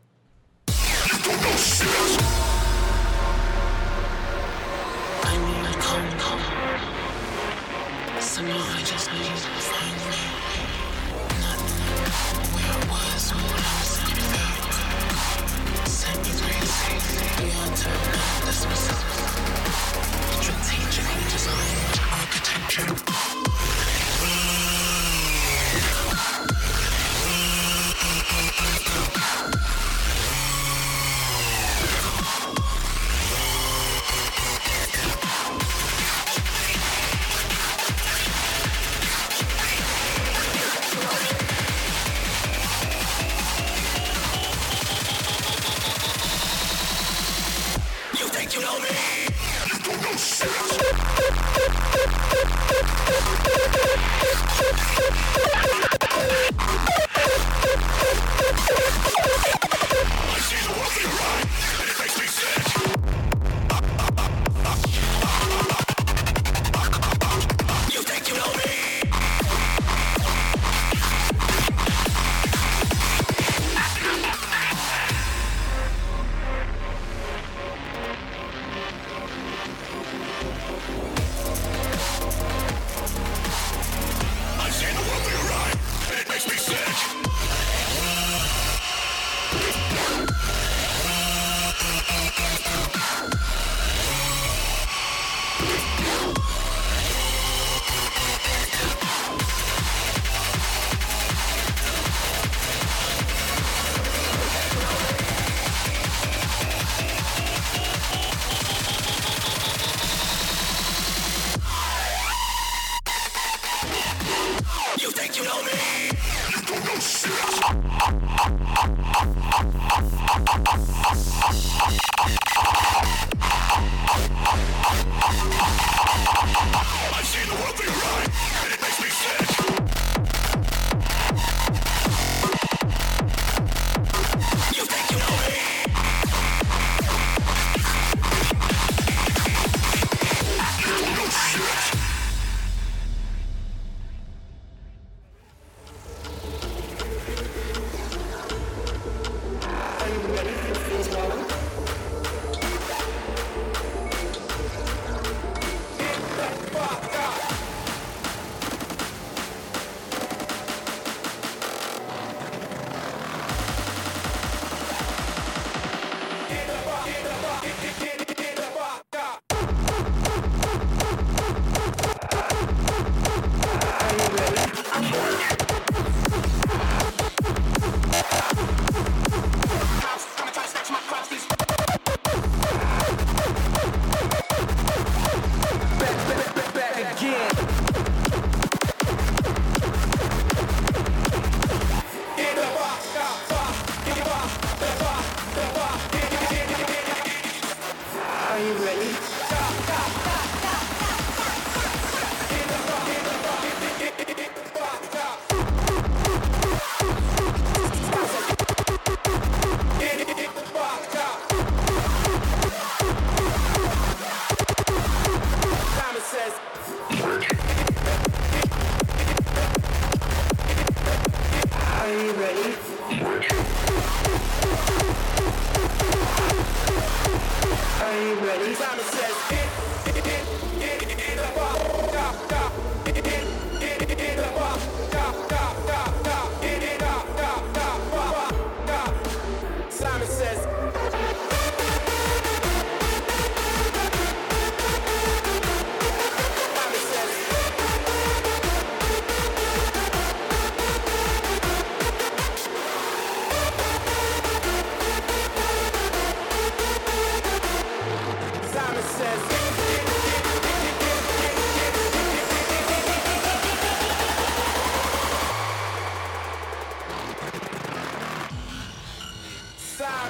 Somehow I just need you to find me. Not where I was when I was looking back. Set me crazy. Beyond time now, that's myself. Strategically designed architecture. You think you know me? You don't know shit. I see the world through your eye, and it makes me sick. You think you know me? I see the world through your eye.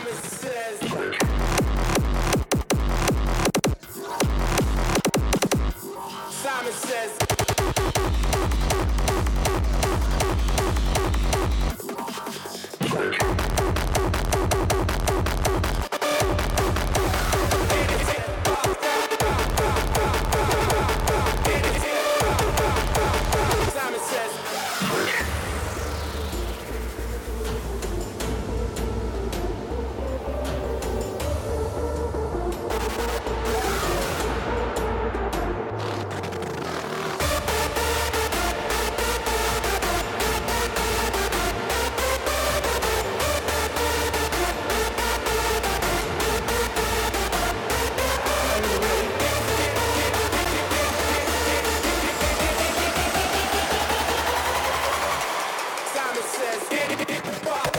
Simon says. Simon says. Simon says. Simon says.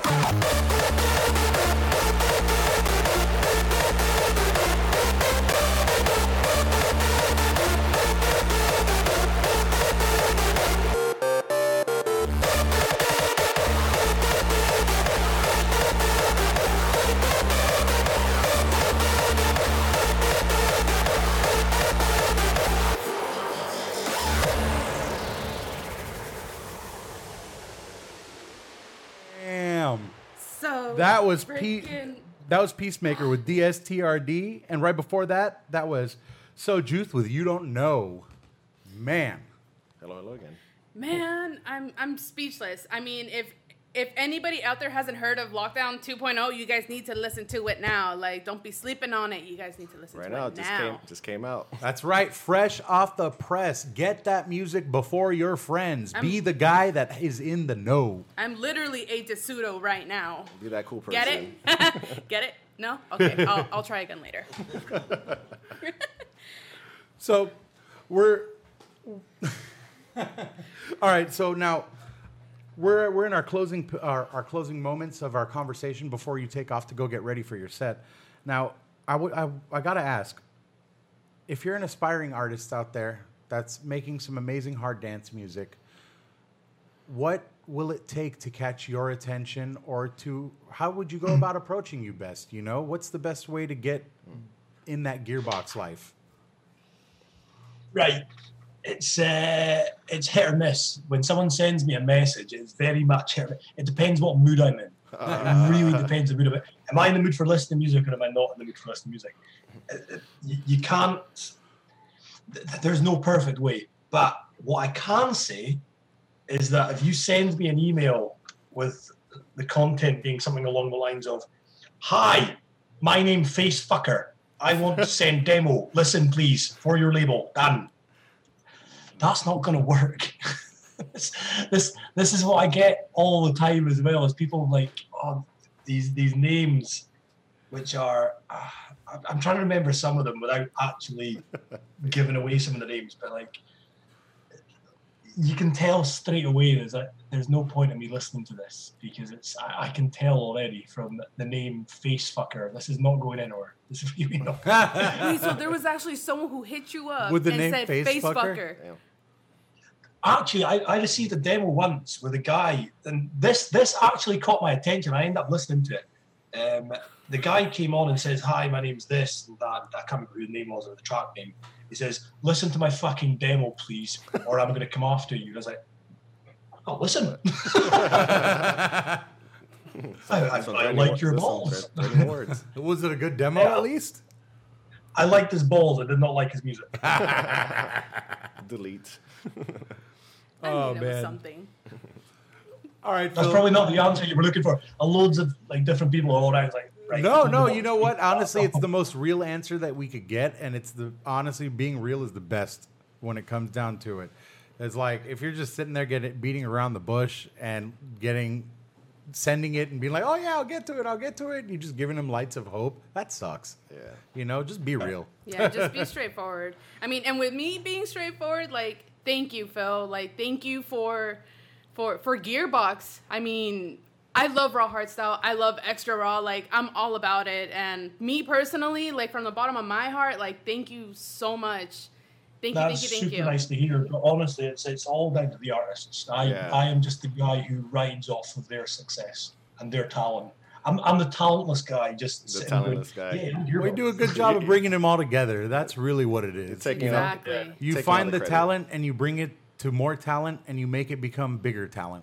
Damn. So That was freaking- That was Peacemaker with DSTRD, and right before that, that was So Juiced with You Don't Know. Man. Hello again. Man, I'm speechless. I mean, if anybody out there hasn't heard of Lockdown 2.0, you guys need to listen to it now. Like, don't be sleeping on it. You guys need to listen Right to now, it it now. just came out. That's right. Fresh off the press. Get that music before your friends. I'm- Be the guy that is in the know. I'm literally a DeSudo right now. Be that cool person. Get it? Get it? No? Okay, I'll try again later. So, we're... All right, so now... We're in our closing closing moments of our conversation before you take off to go get ready for your set. Now, I gotta ask, if you're an aspiring artist out there that's making some amazing hard dance music, what will it take to catch your attention, or how would you go about approaching you best? You know, what's the best way to get in that Gearbox life? Right. It's hit or miss. When someone sends me a message, it's very much hit or miss. It depends what mood I'm in. It really depends the mood of it. Am I in the mood for listening to music, or am I not in the mood for listening to music? You can't. There's no perfect way. But what I can say is that if you send me an email with the content being something along the lines of, "Hi, my name Facefucker. I want to send demo. Listen, please, for your label. Done." That's not going to work. this is what I get all the time as well, is people like, oh, these names, which are, I'm trying to remember some of them without actually giving away some of the names, but like, you can tell straight away there's no point in me listening to this, because I can tell already from the name Facefucker, this is not going anywhere. This is really not. Wait, so there was actually someone who hit you up With the and name said Facefucker? Facefucker. Actually, I received a demo once with a guy, and this actually caught my attention. I ended up listening to it. The guy came on and says, "Hi, my name's this and that." I can't remember who the name was or the track name. He says, "Listen to my fucking demo, please, or I'm going to come after you." I was like, "Oh, listen." I like your balls. Was it a good demo at least? I liked his balls. I did not like his music. Delete. Oh, it was something. All right, that's Phil. probably not the answer you were looking for. Loads of like different people are all around like. Right, No, you know what? Honestly, it's the most real answer that we could get, and honestly, being real is the best when it comes down to it. It's like, if you're just sitting there beating around the bush and sending it and being like, "Oh yeah, I'll get to it," and you're just giving them lights of hope, that sucks. Yeah. You know, just be real. Yeah, just be straightforward. I mean, and with me being straightforward, like, thank you, Phil. Like, thank you for Gearbox. I mean, I love Raw Hardstyle. I love Extra Raw. Like, I'm all about it. And me personally, like, from the bottom of my heart, like, thank you so much. Thank you. That's super nice to hear. But honestly, it's all down to the artists. I am just the guy who rides off of their success and their talent. I'm the talentless guy, just The sitting going, talentless guy. Yeah, I'm Gearbox. We do a good job of bringing them all together. That's really what it is. Taking You know? Exactly. You Taking all find the the credit. talent and you bring it to more talent and you make it become bigger talent.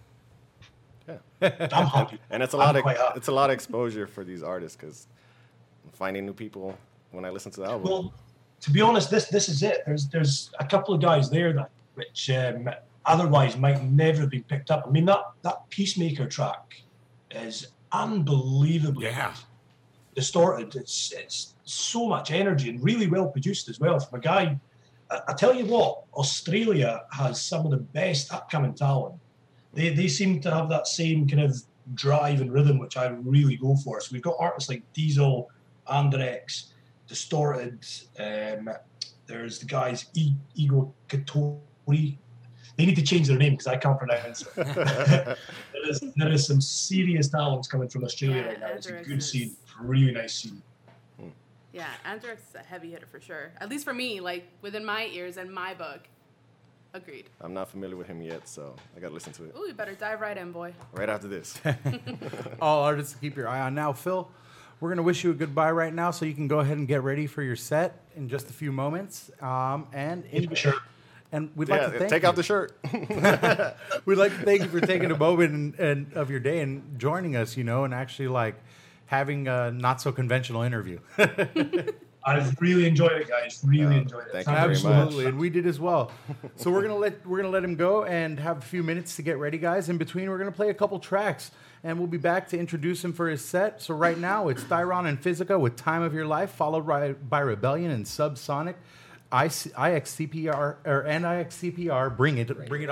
I'm happy. And it's a I'm lot of quite happy. it's a lot of exposure for these artists because finding new people when I listen to the album. Well, to be honest, this is it. There's a couple of guys there that which otherwise might never have been picked up. I mean, that Peacemaker track is unbelievably distorted. It's so much energy and really well produced as well from a guy. I tell you what, Australia has some of the best upcoming talent. They seem to have that same kind of drive and rhythm, which I really go for. So we've got artists like Diesel, Andrex, Distorted. There's the guys Ego Katori. They need to change their name because I can't pronounce it. there is some serious talents coming from Australia right now. It's a good scene, really nice scene. Yeah, Andrex is a heavy hitter for sure. At least for me, like within my ears and my book. Agreed. I'm not familiar with him yet, so I gotta listen to it. Ooh, you better dive right in, boy. Right after this. All artists to keep your eye on. Now, Phil, we're going to wish you a goodbye right now so you can go ahead and get ready for your set in just a few moments. And we'd like to thank take you. off the shirt. We'd like to thank you for taking a moment and of your day and joining us, and actually like having a not so conventional interview. I've really enjoyed it, guys. Really enjoyed it. Thank you very Absolutely, much. and we did as well. So we're gonna let him go and have a few minutes to get ready, guys. In between, we're gonna play a couple tracks, and we'll be back to introduce him for his set. So right now, it's Thyron and Physica with "Time of Your Life," followed by Rebellion and Subsonic, IXCPR and IXCPR. Bring it on. Bring it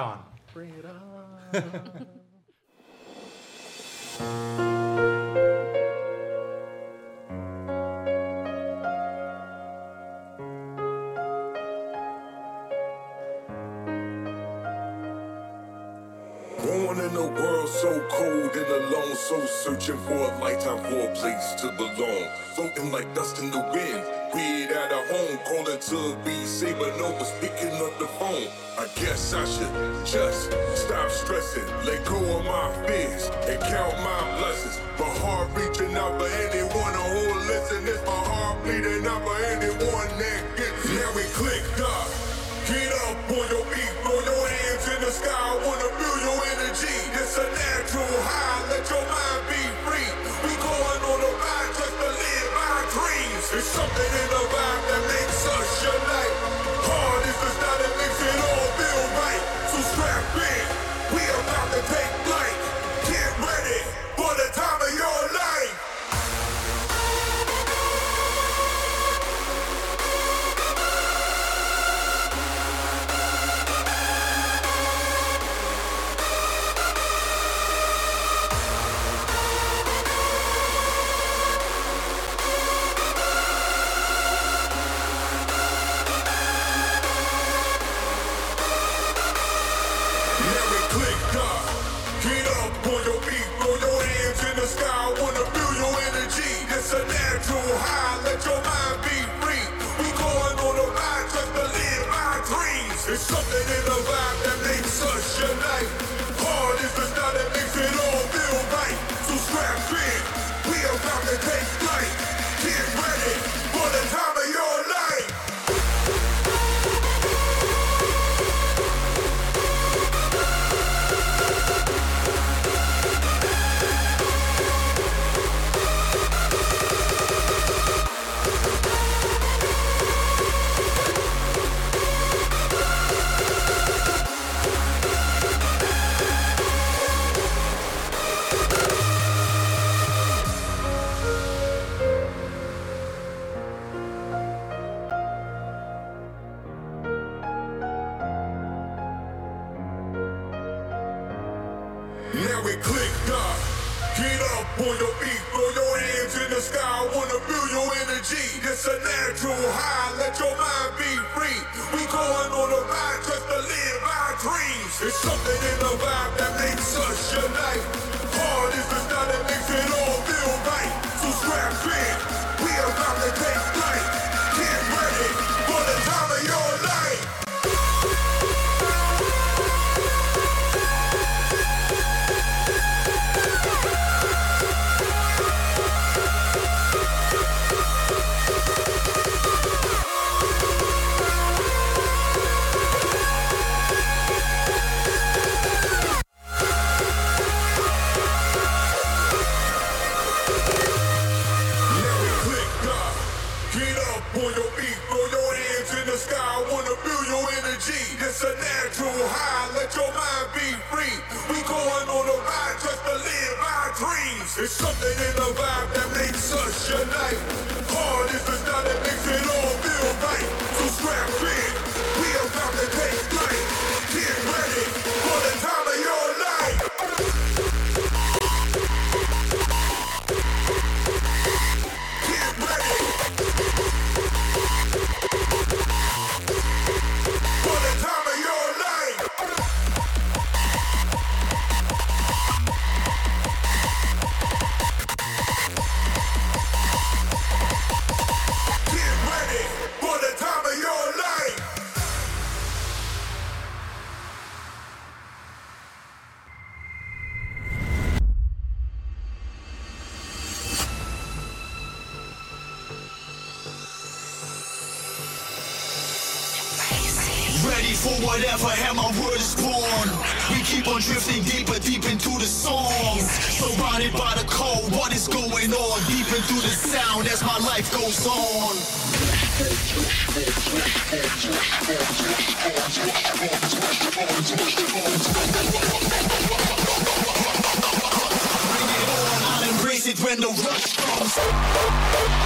on. Born in a world so cold and alone, so searching for a lifetime for a place to belong. Floating like dust in the wind, weird at a home, calling to be safe, but no one's picking up the phone. I guess I should just stop stressing, let go of my fears, and count my blessings. My heart reaching out for anyone who will listen. It's my heart bleeding out for anyone that gets it. Now we click up. Get up on your feet, throw your hands in the sky. Wanna feel your energy. It's a natural high. Let your mind be free. We going on a ride just to live our dreams. There's something in the vibe that makes us unite. Hard is the style that makes it all feel right. So strap in. We about to take flight. Get ready for the time of your life. There's something in the vibe that makes us unite. Hard is the style that makes it all feel right. So strap in, we about to take flight. Get ready for the time of your life. Now we clicked up. Get up on your feet, throw your hands in the sky. Wanna feel your energy. It's a natural high. Let your mind be free. We going on a ride just to live our dreams. There's something in the vibe that makes us unite. Hard is the style that makes it all feel right. So strap in. We about to take flight. Get ready for the time of your life. It's something in the vibe that makes us unite. Hard is the style that makes it all feel right. So strap in, we about to take flight. Get ready for the time of your life. Get ready for the time of your life. Get ready for the time of your life. Ready for whatever, how my word is born. We keep on drifting deeper, deep into the song. Surrounded by the cold, what is going on? Deep into the sound as my life goes on. Bring it on, I'll embrace it when the rush comes.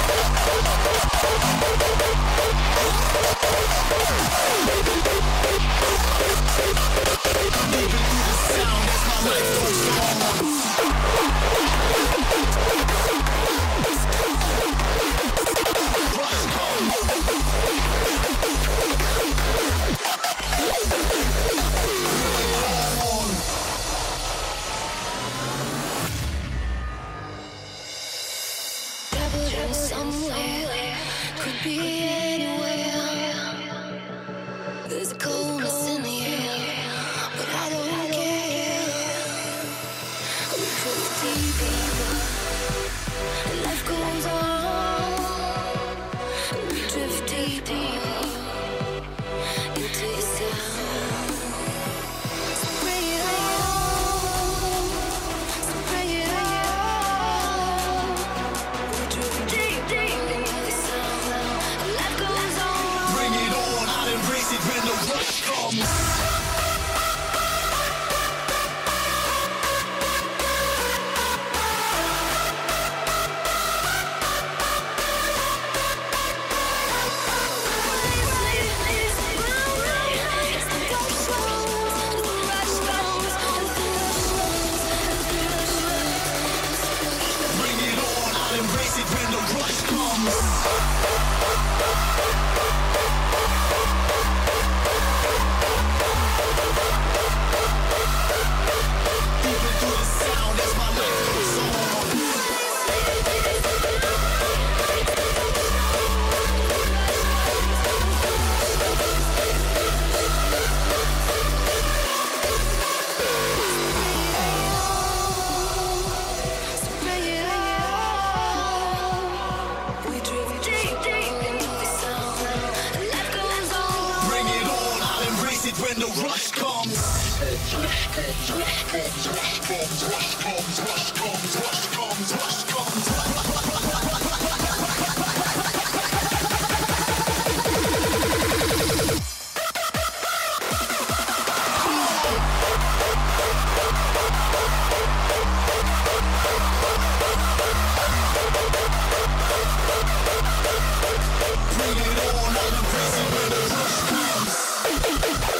Traveling somewhere, could be anywhere. There's a coldness in the air, but I don't care. We drift deeper, and life goes on. We drift deeper into your sound. So bring it on, so bring it on. Bring it on, I'll embrace it when the rush comes. Bring it on, I'll embrace it when the rush comes. Deep into the sound as my life goes on. Bring it on. We drift deep into the sound, and life goes on. Bring it on, I'll embrace it when the rush comes. Bring it on, I'll embrace it when the rush comes.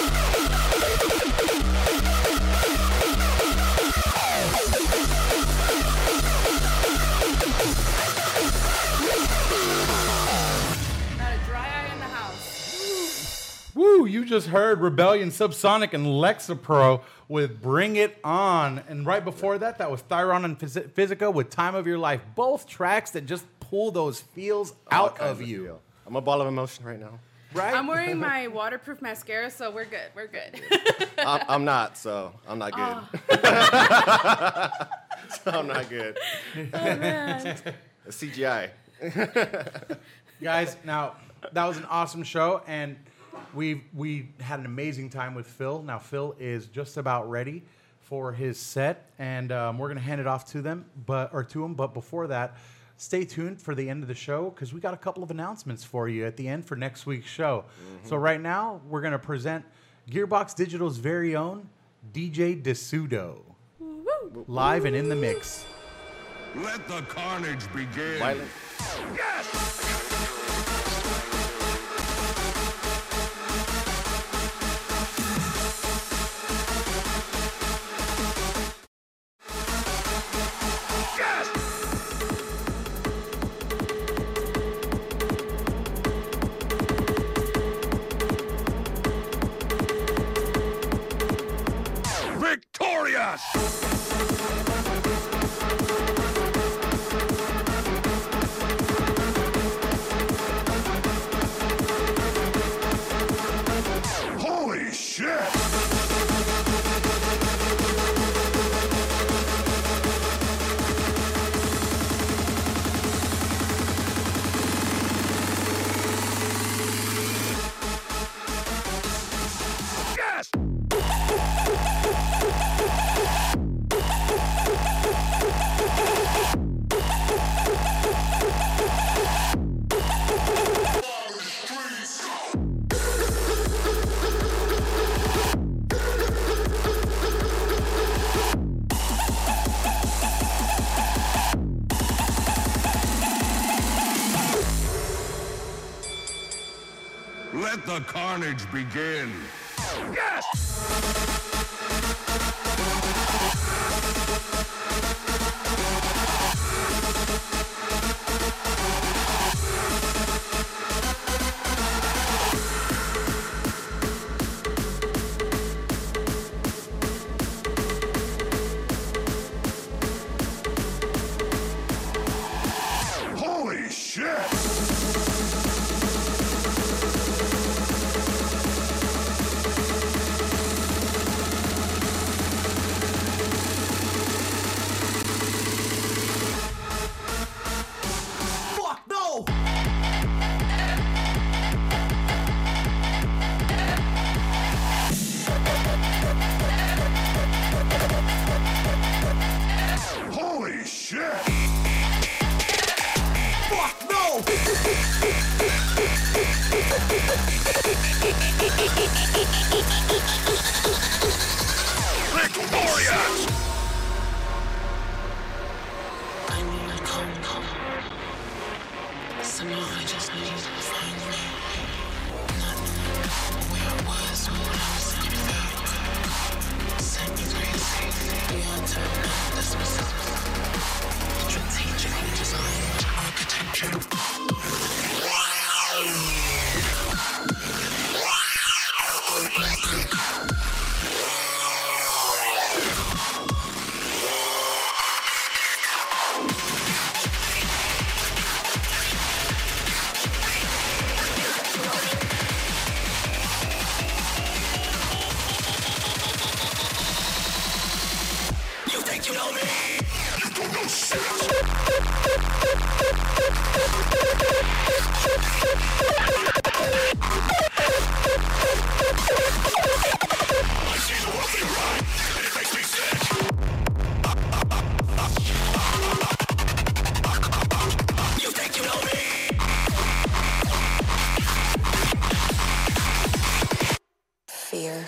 Got a dry eye in the house. Woo! You just heard Rebellion, Subsonic, and Lexapro with Bring It On. And right before that, that was Thyron and Physica with Time of Your Life. Both tracks that just pull those feels out of you. I'm a ball of emotion right now. Right? I'm wearing my waterproof mascara, so we're good. We're good. I'm not, so I'm not good. So I'm not good. Oh, man. It's CGI. Guys, now that was an awesome show, and we had an amazing time with Phil. Now Phil is just about ready for his set, and we're gonna hand it off to them, to him. But before that, stay tuned for the end of the show because we got a couple of announcements for you at the end for next week's show. Mm-hmm. So right now, we're going to present Gearbox Digital's very own DJ DeSudo. Woo! live and in the mix. Let the carnage begin. Violent. Victorious! Holy shit! Let the carnage begin. Holy shit! Fuck no! Holy shit! Fuck no! Victorious! I knew I'd come. Somehow I just need to find me. Not where I was when I was in fact. Sent me crazy. Beyond time, that's myself. Strategic design, architecture. You think you know me? You don't know shit! I see the world through your eye, and it makes me sick. You think you know me? Fear.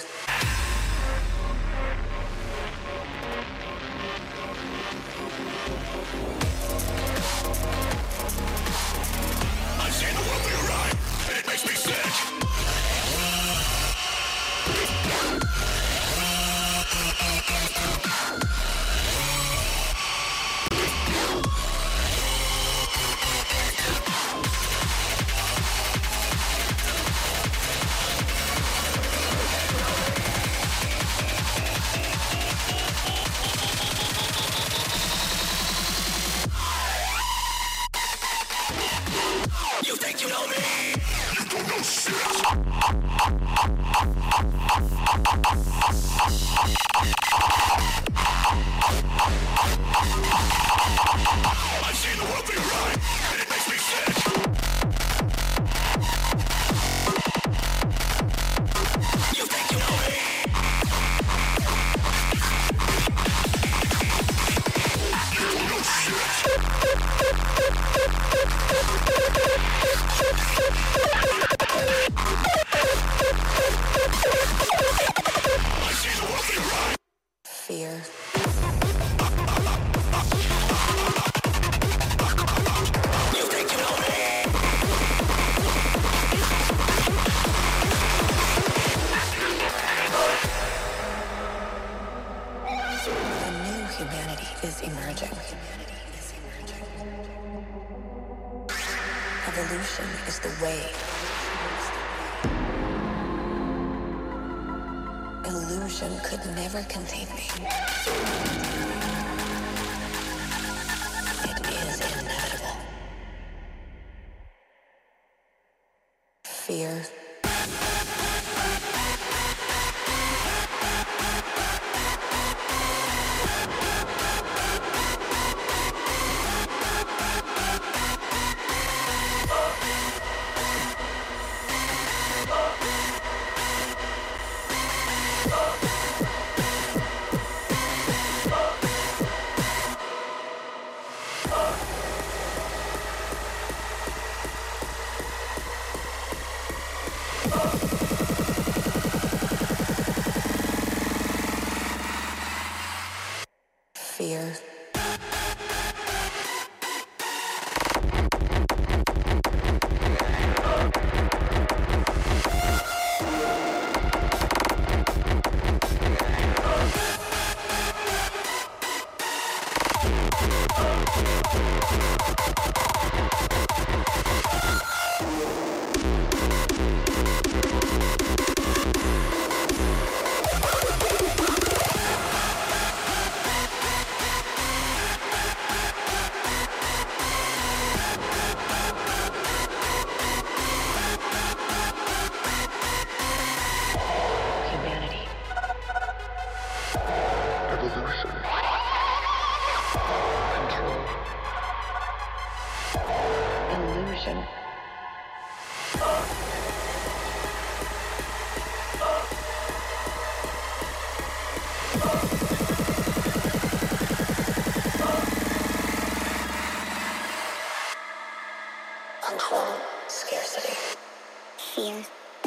I see the world through your eye, and it makes me sick. You think you know me? You don't know shit! I've seen the world through your eye, and it makes me sick. You think you know me? You don't know shit! I've seen the world through your eye. Fear. Evolution is the way. Illusion could never contain me. It is inevitable. Fear. Fear. Control. Scarcity. Fear.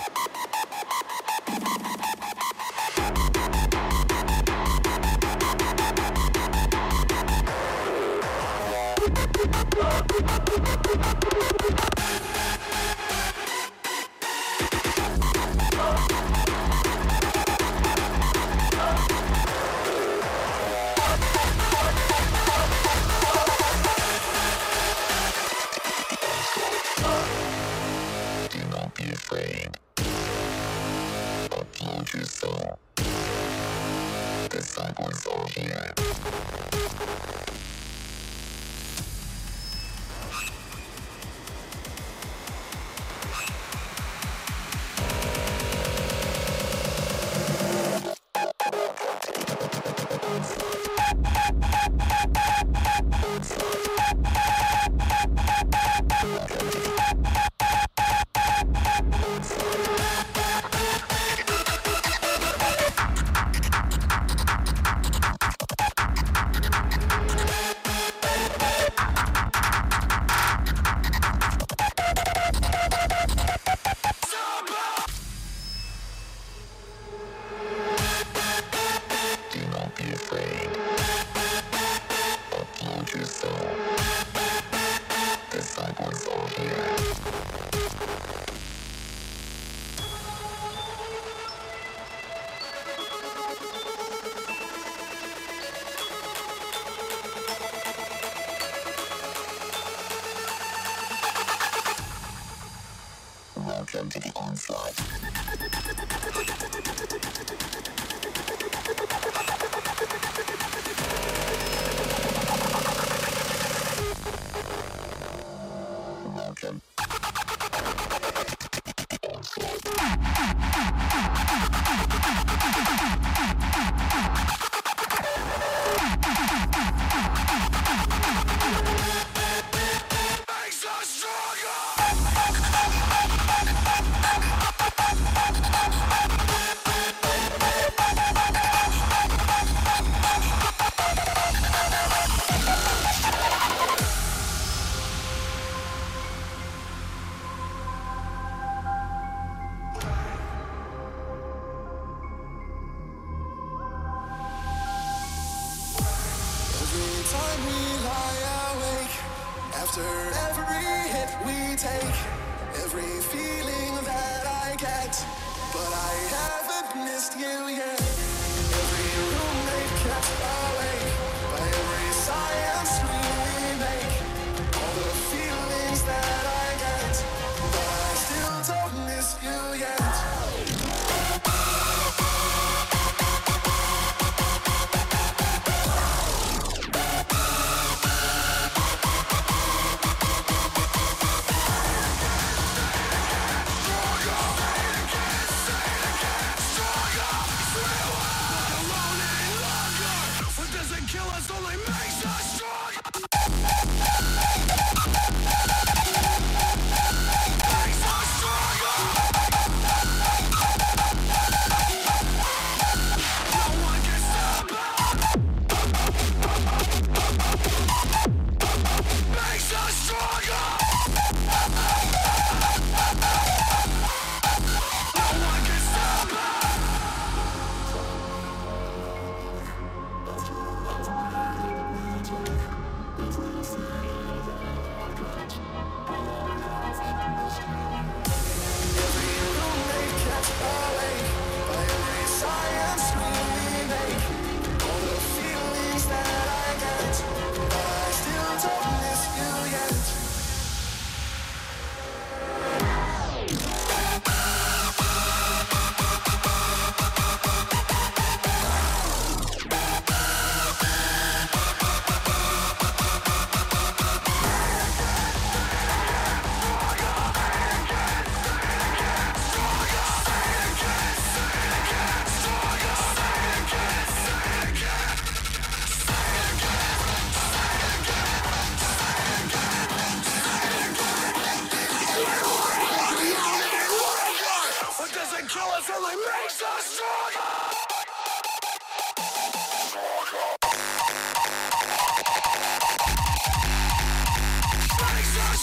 Welcome to the onslaught. Welcome. Science we make all the feelings that I get.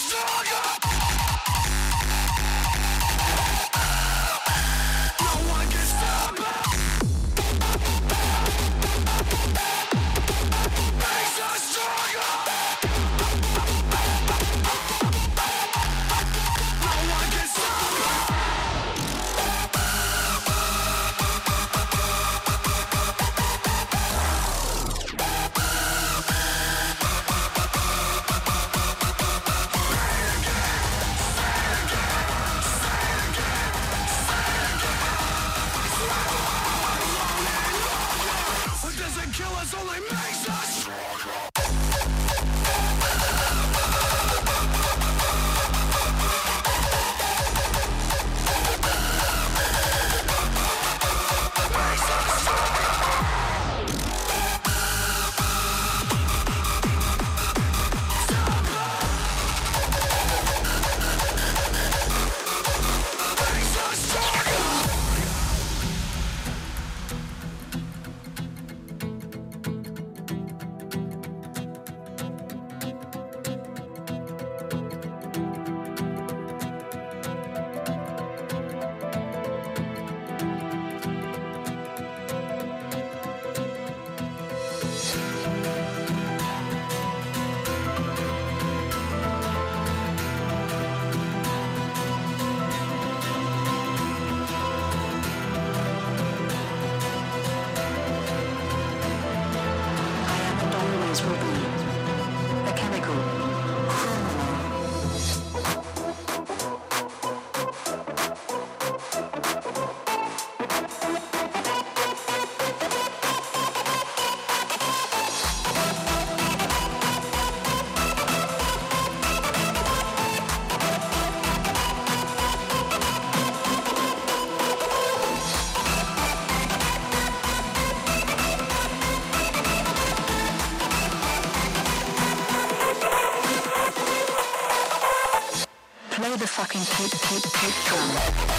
Play the fucking tape drum.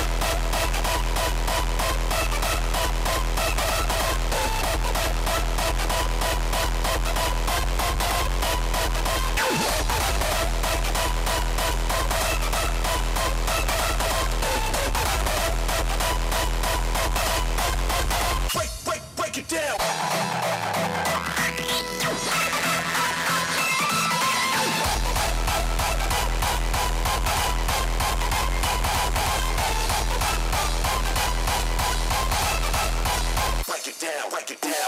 Break it down. Break it down.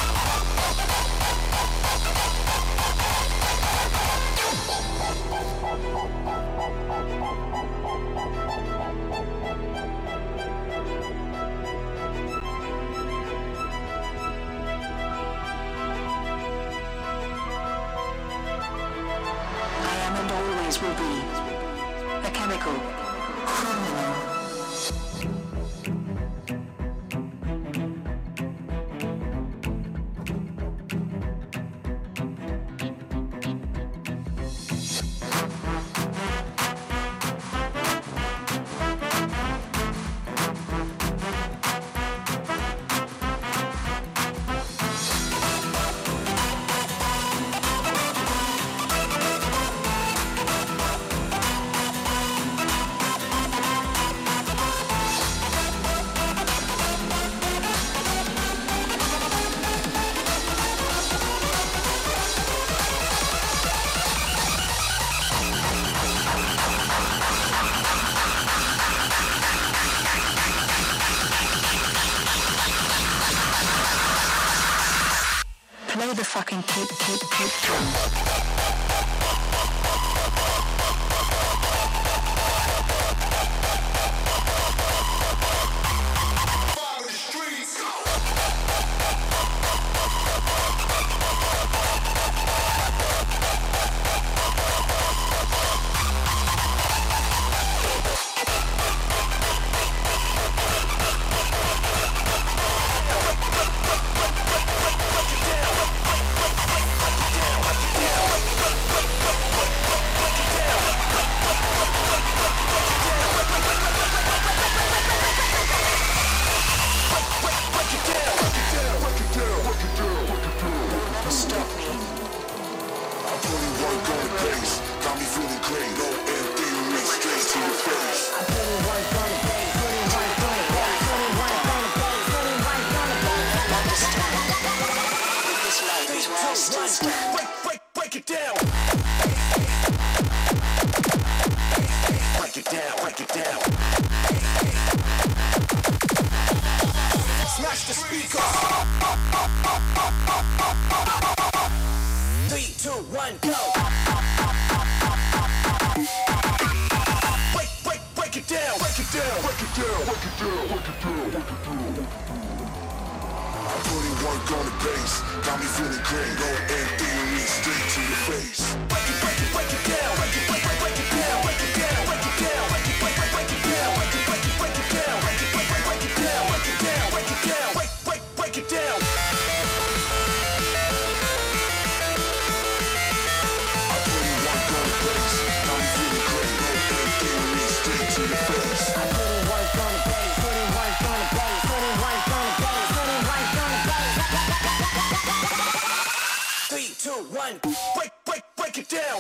I am and always will be a chemical criminal. Play the fucking tape drum. break it down. Smash the speaker. 3, 2, 1, go. Break it down. Break it down. Break it down. Break it down. Break it down. Break it down. I put in work on the bass, got me feeling great. No end theory, straight to your face. Break it down. Break it down. Break it down. Break it down. Break it down. Break it down. Break it down. Break it down. Break it down. Break it down. Break it down. Break it down. Break it down. Break it down. I put in work on the bass, got me feeling great. No end theory, straight to your face. I put in work on the bass, put in work on the bass, put in work on the bass, put in work on the bass. 3, 2, 1, break it down.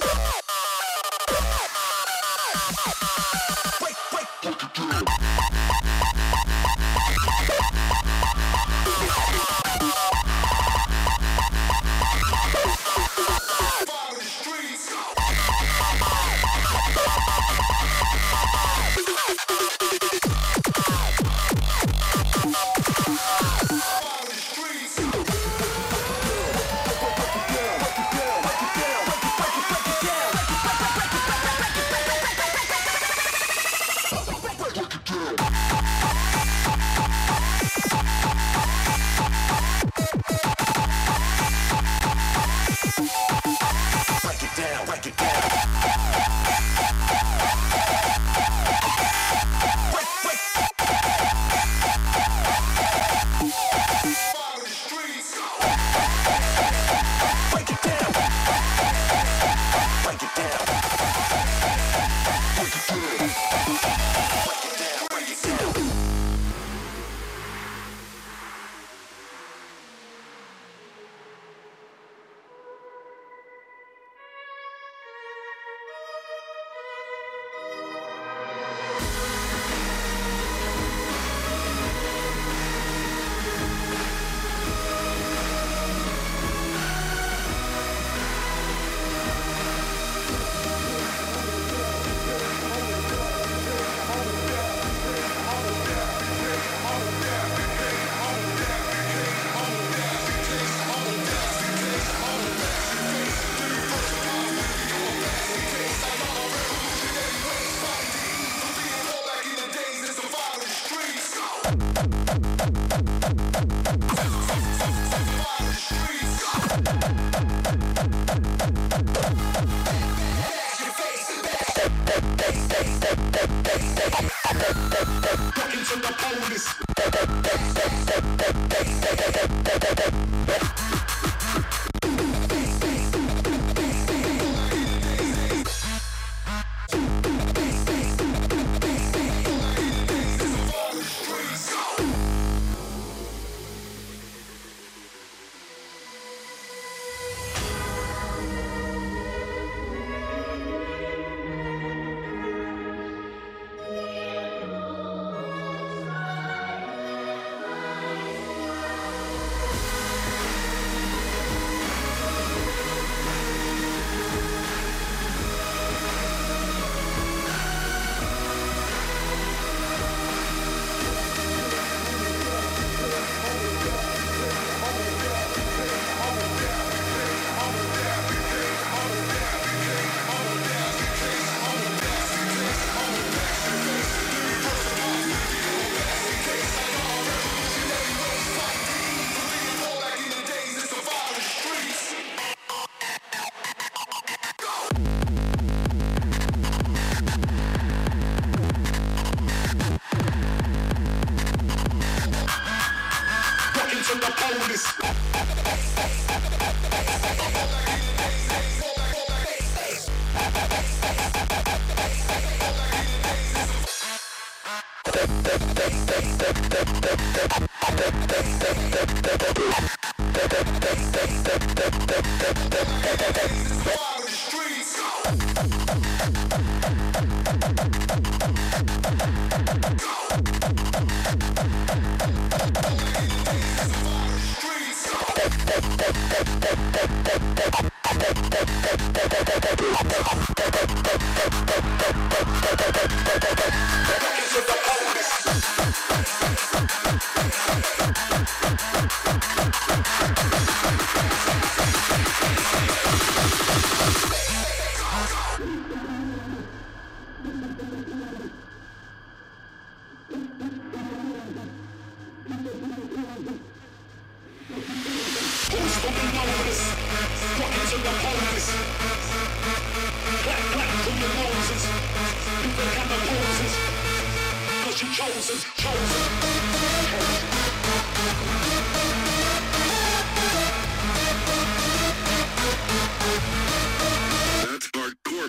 That's hardcore.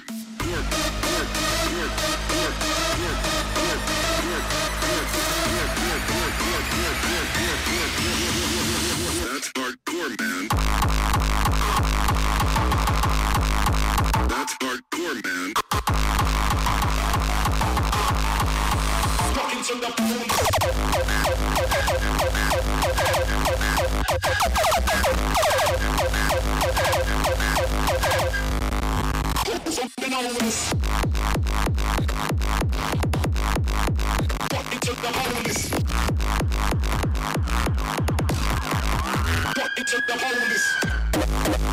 That's hardcore, man. That's hardcore, man. Talking to the police. Something always. Talking to the police. Talking to the police.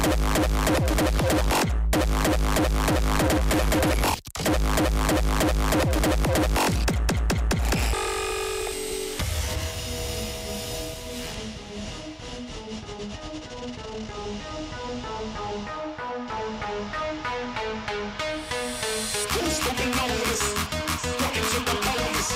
Who's fucking always? Talking to the police.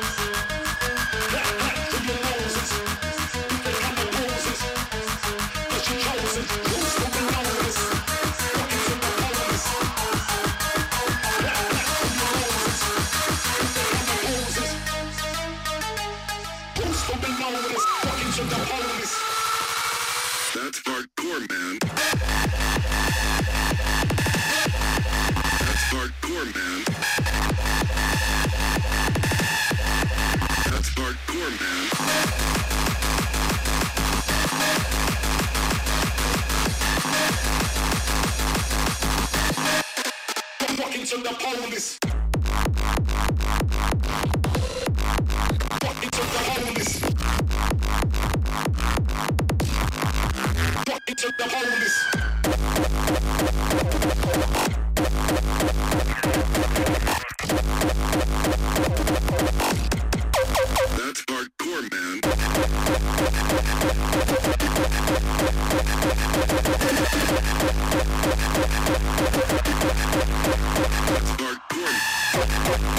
To your noses. They kind of poses. But you chose it. Who's fucking always? Talking to the police. To your noses. They kind of poses. Who's fucking always? Talking to the police. That's hardcore, man. That's hardcore, man. That's hardcore, man. Talking to the police. Talking to the police. Talking to the police. That's hardcore, man. That's hardcore.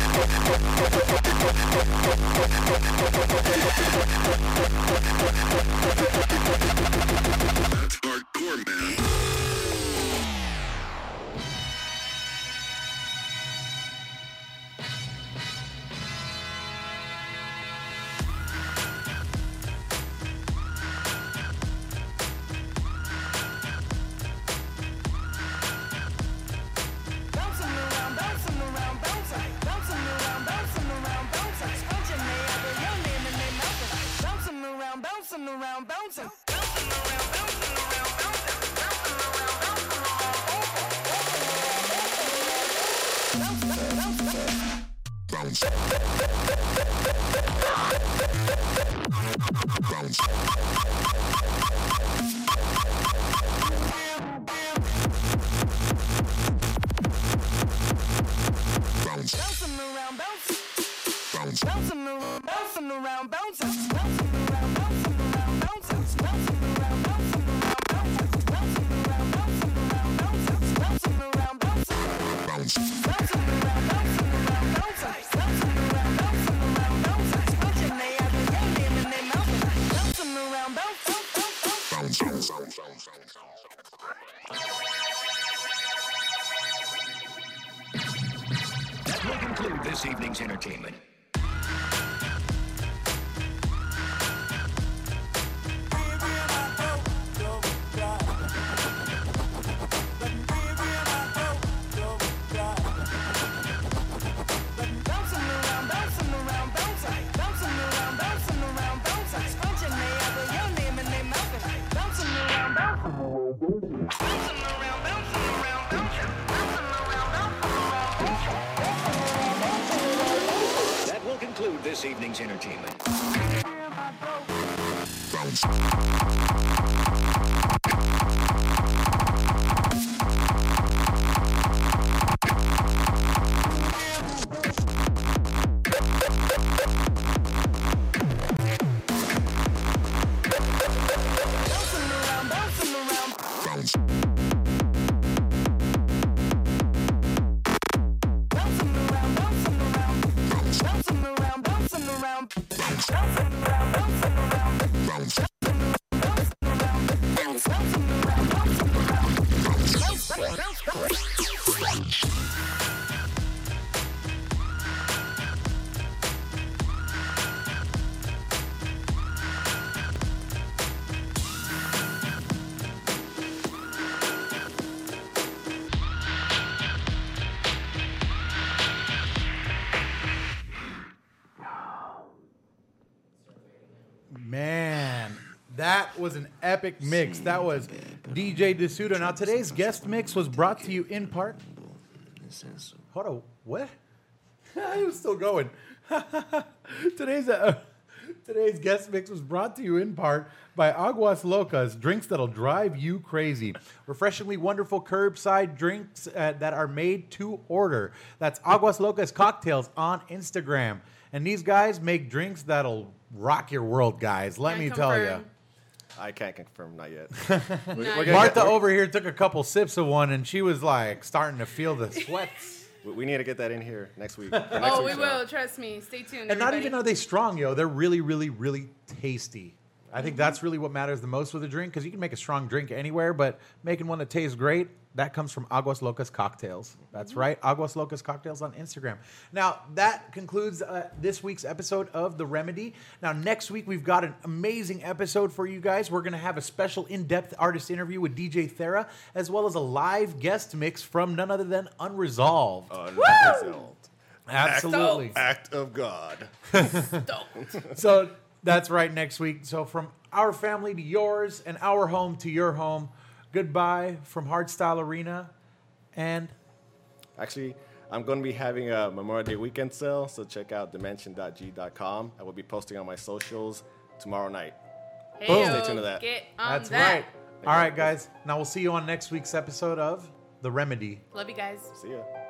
That's hardcore, man. Bouncing around, bouncing around, bouncing, bouncing around, bouncing around, bouncing, scrunching me out with your name and their mouth. Bouncing around, bouncing around, bouncing, bouncing around, bouncing around, bouncing, bouncing around, bouncing bouncing around, bouncing, bouncing around, bouncing around, bouncing, bouncing around, bouncing around, bouncing, bouncing around, bouncing around, bouncing, bouncing around, bouncing around, bouncing, bouncing around, bouncing, bouncing around, bouncing around, bouncing, bouncing around, bouncing around, bouncing, scratching they out with your name in their mouth, bouncing around, bouncing, That will conclude this evening's entertainment. bouncing around, bouncing around, bouncing, bouncing around, bouncing around, bouncing, scratching they out with your name in their mouth, bouncing around, bouncing around, bouncing around, bouncing around, bouncing, bouncing around, bouncing around. That will conclude this evening's entertainment. Bouncing around, around, bouncing around, bouncing around, bouncing around, bouncing around, bouncing around. Man, that was an epic mix. That was DJ D'Souza. Now, today's guest mix was brought to you in part. Hold on, what? I was still going. Today's guest mix was brought to you in part by Aguas Locas, drinks that'll drive you crazy. Refreshingly wonderful curbside drinks that are made to order. That's Aguas Locas Cocktails on Instagram. And these guys make drinks that'll rock your world, guys. Let me tell you. I can't confirm, not yet. Martha over here took a couple sips of one, and she was like starting to feel the sweats. We need to get that in here next week. Oh, we will. Trust me. Stay tuned. And not everybody. even are they strong, yo. They're really, really, really tasty. I think that's really what matters the most with a drink, because you can make a strong drink anywhere, but making one that tastes great, that comes from Aguas Locas Cocktails. That's right, Aguas Locas Cocktails on Instagram. Now, that concludes this week's episode of The Remedy. Now, next week, we've got an amazing episode for you guys. We're going to have a special in-depth artist interview with DJ Thera, as well as a live guest mix from none other than Unresolved. Unresolved. Absolutely. Act of God. So that's right, next week. So from our family to yours and our home to your home, goodbye from Hardstyle Arena. And actually, I'm going to be having a Memorial Day weekend sale, so check out dimension.g.com. I will be posting on my socials tomorrow night. Boom. Stay tuned to that. Get on That's that. right. All right, guys. Now we'll see you on next week's episode of The Remedy. Love you guys. See ya.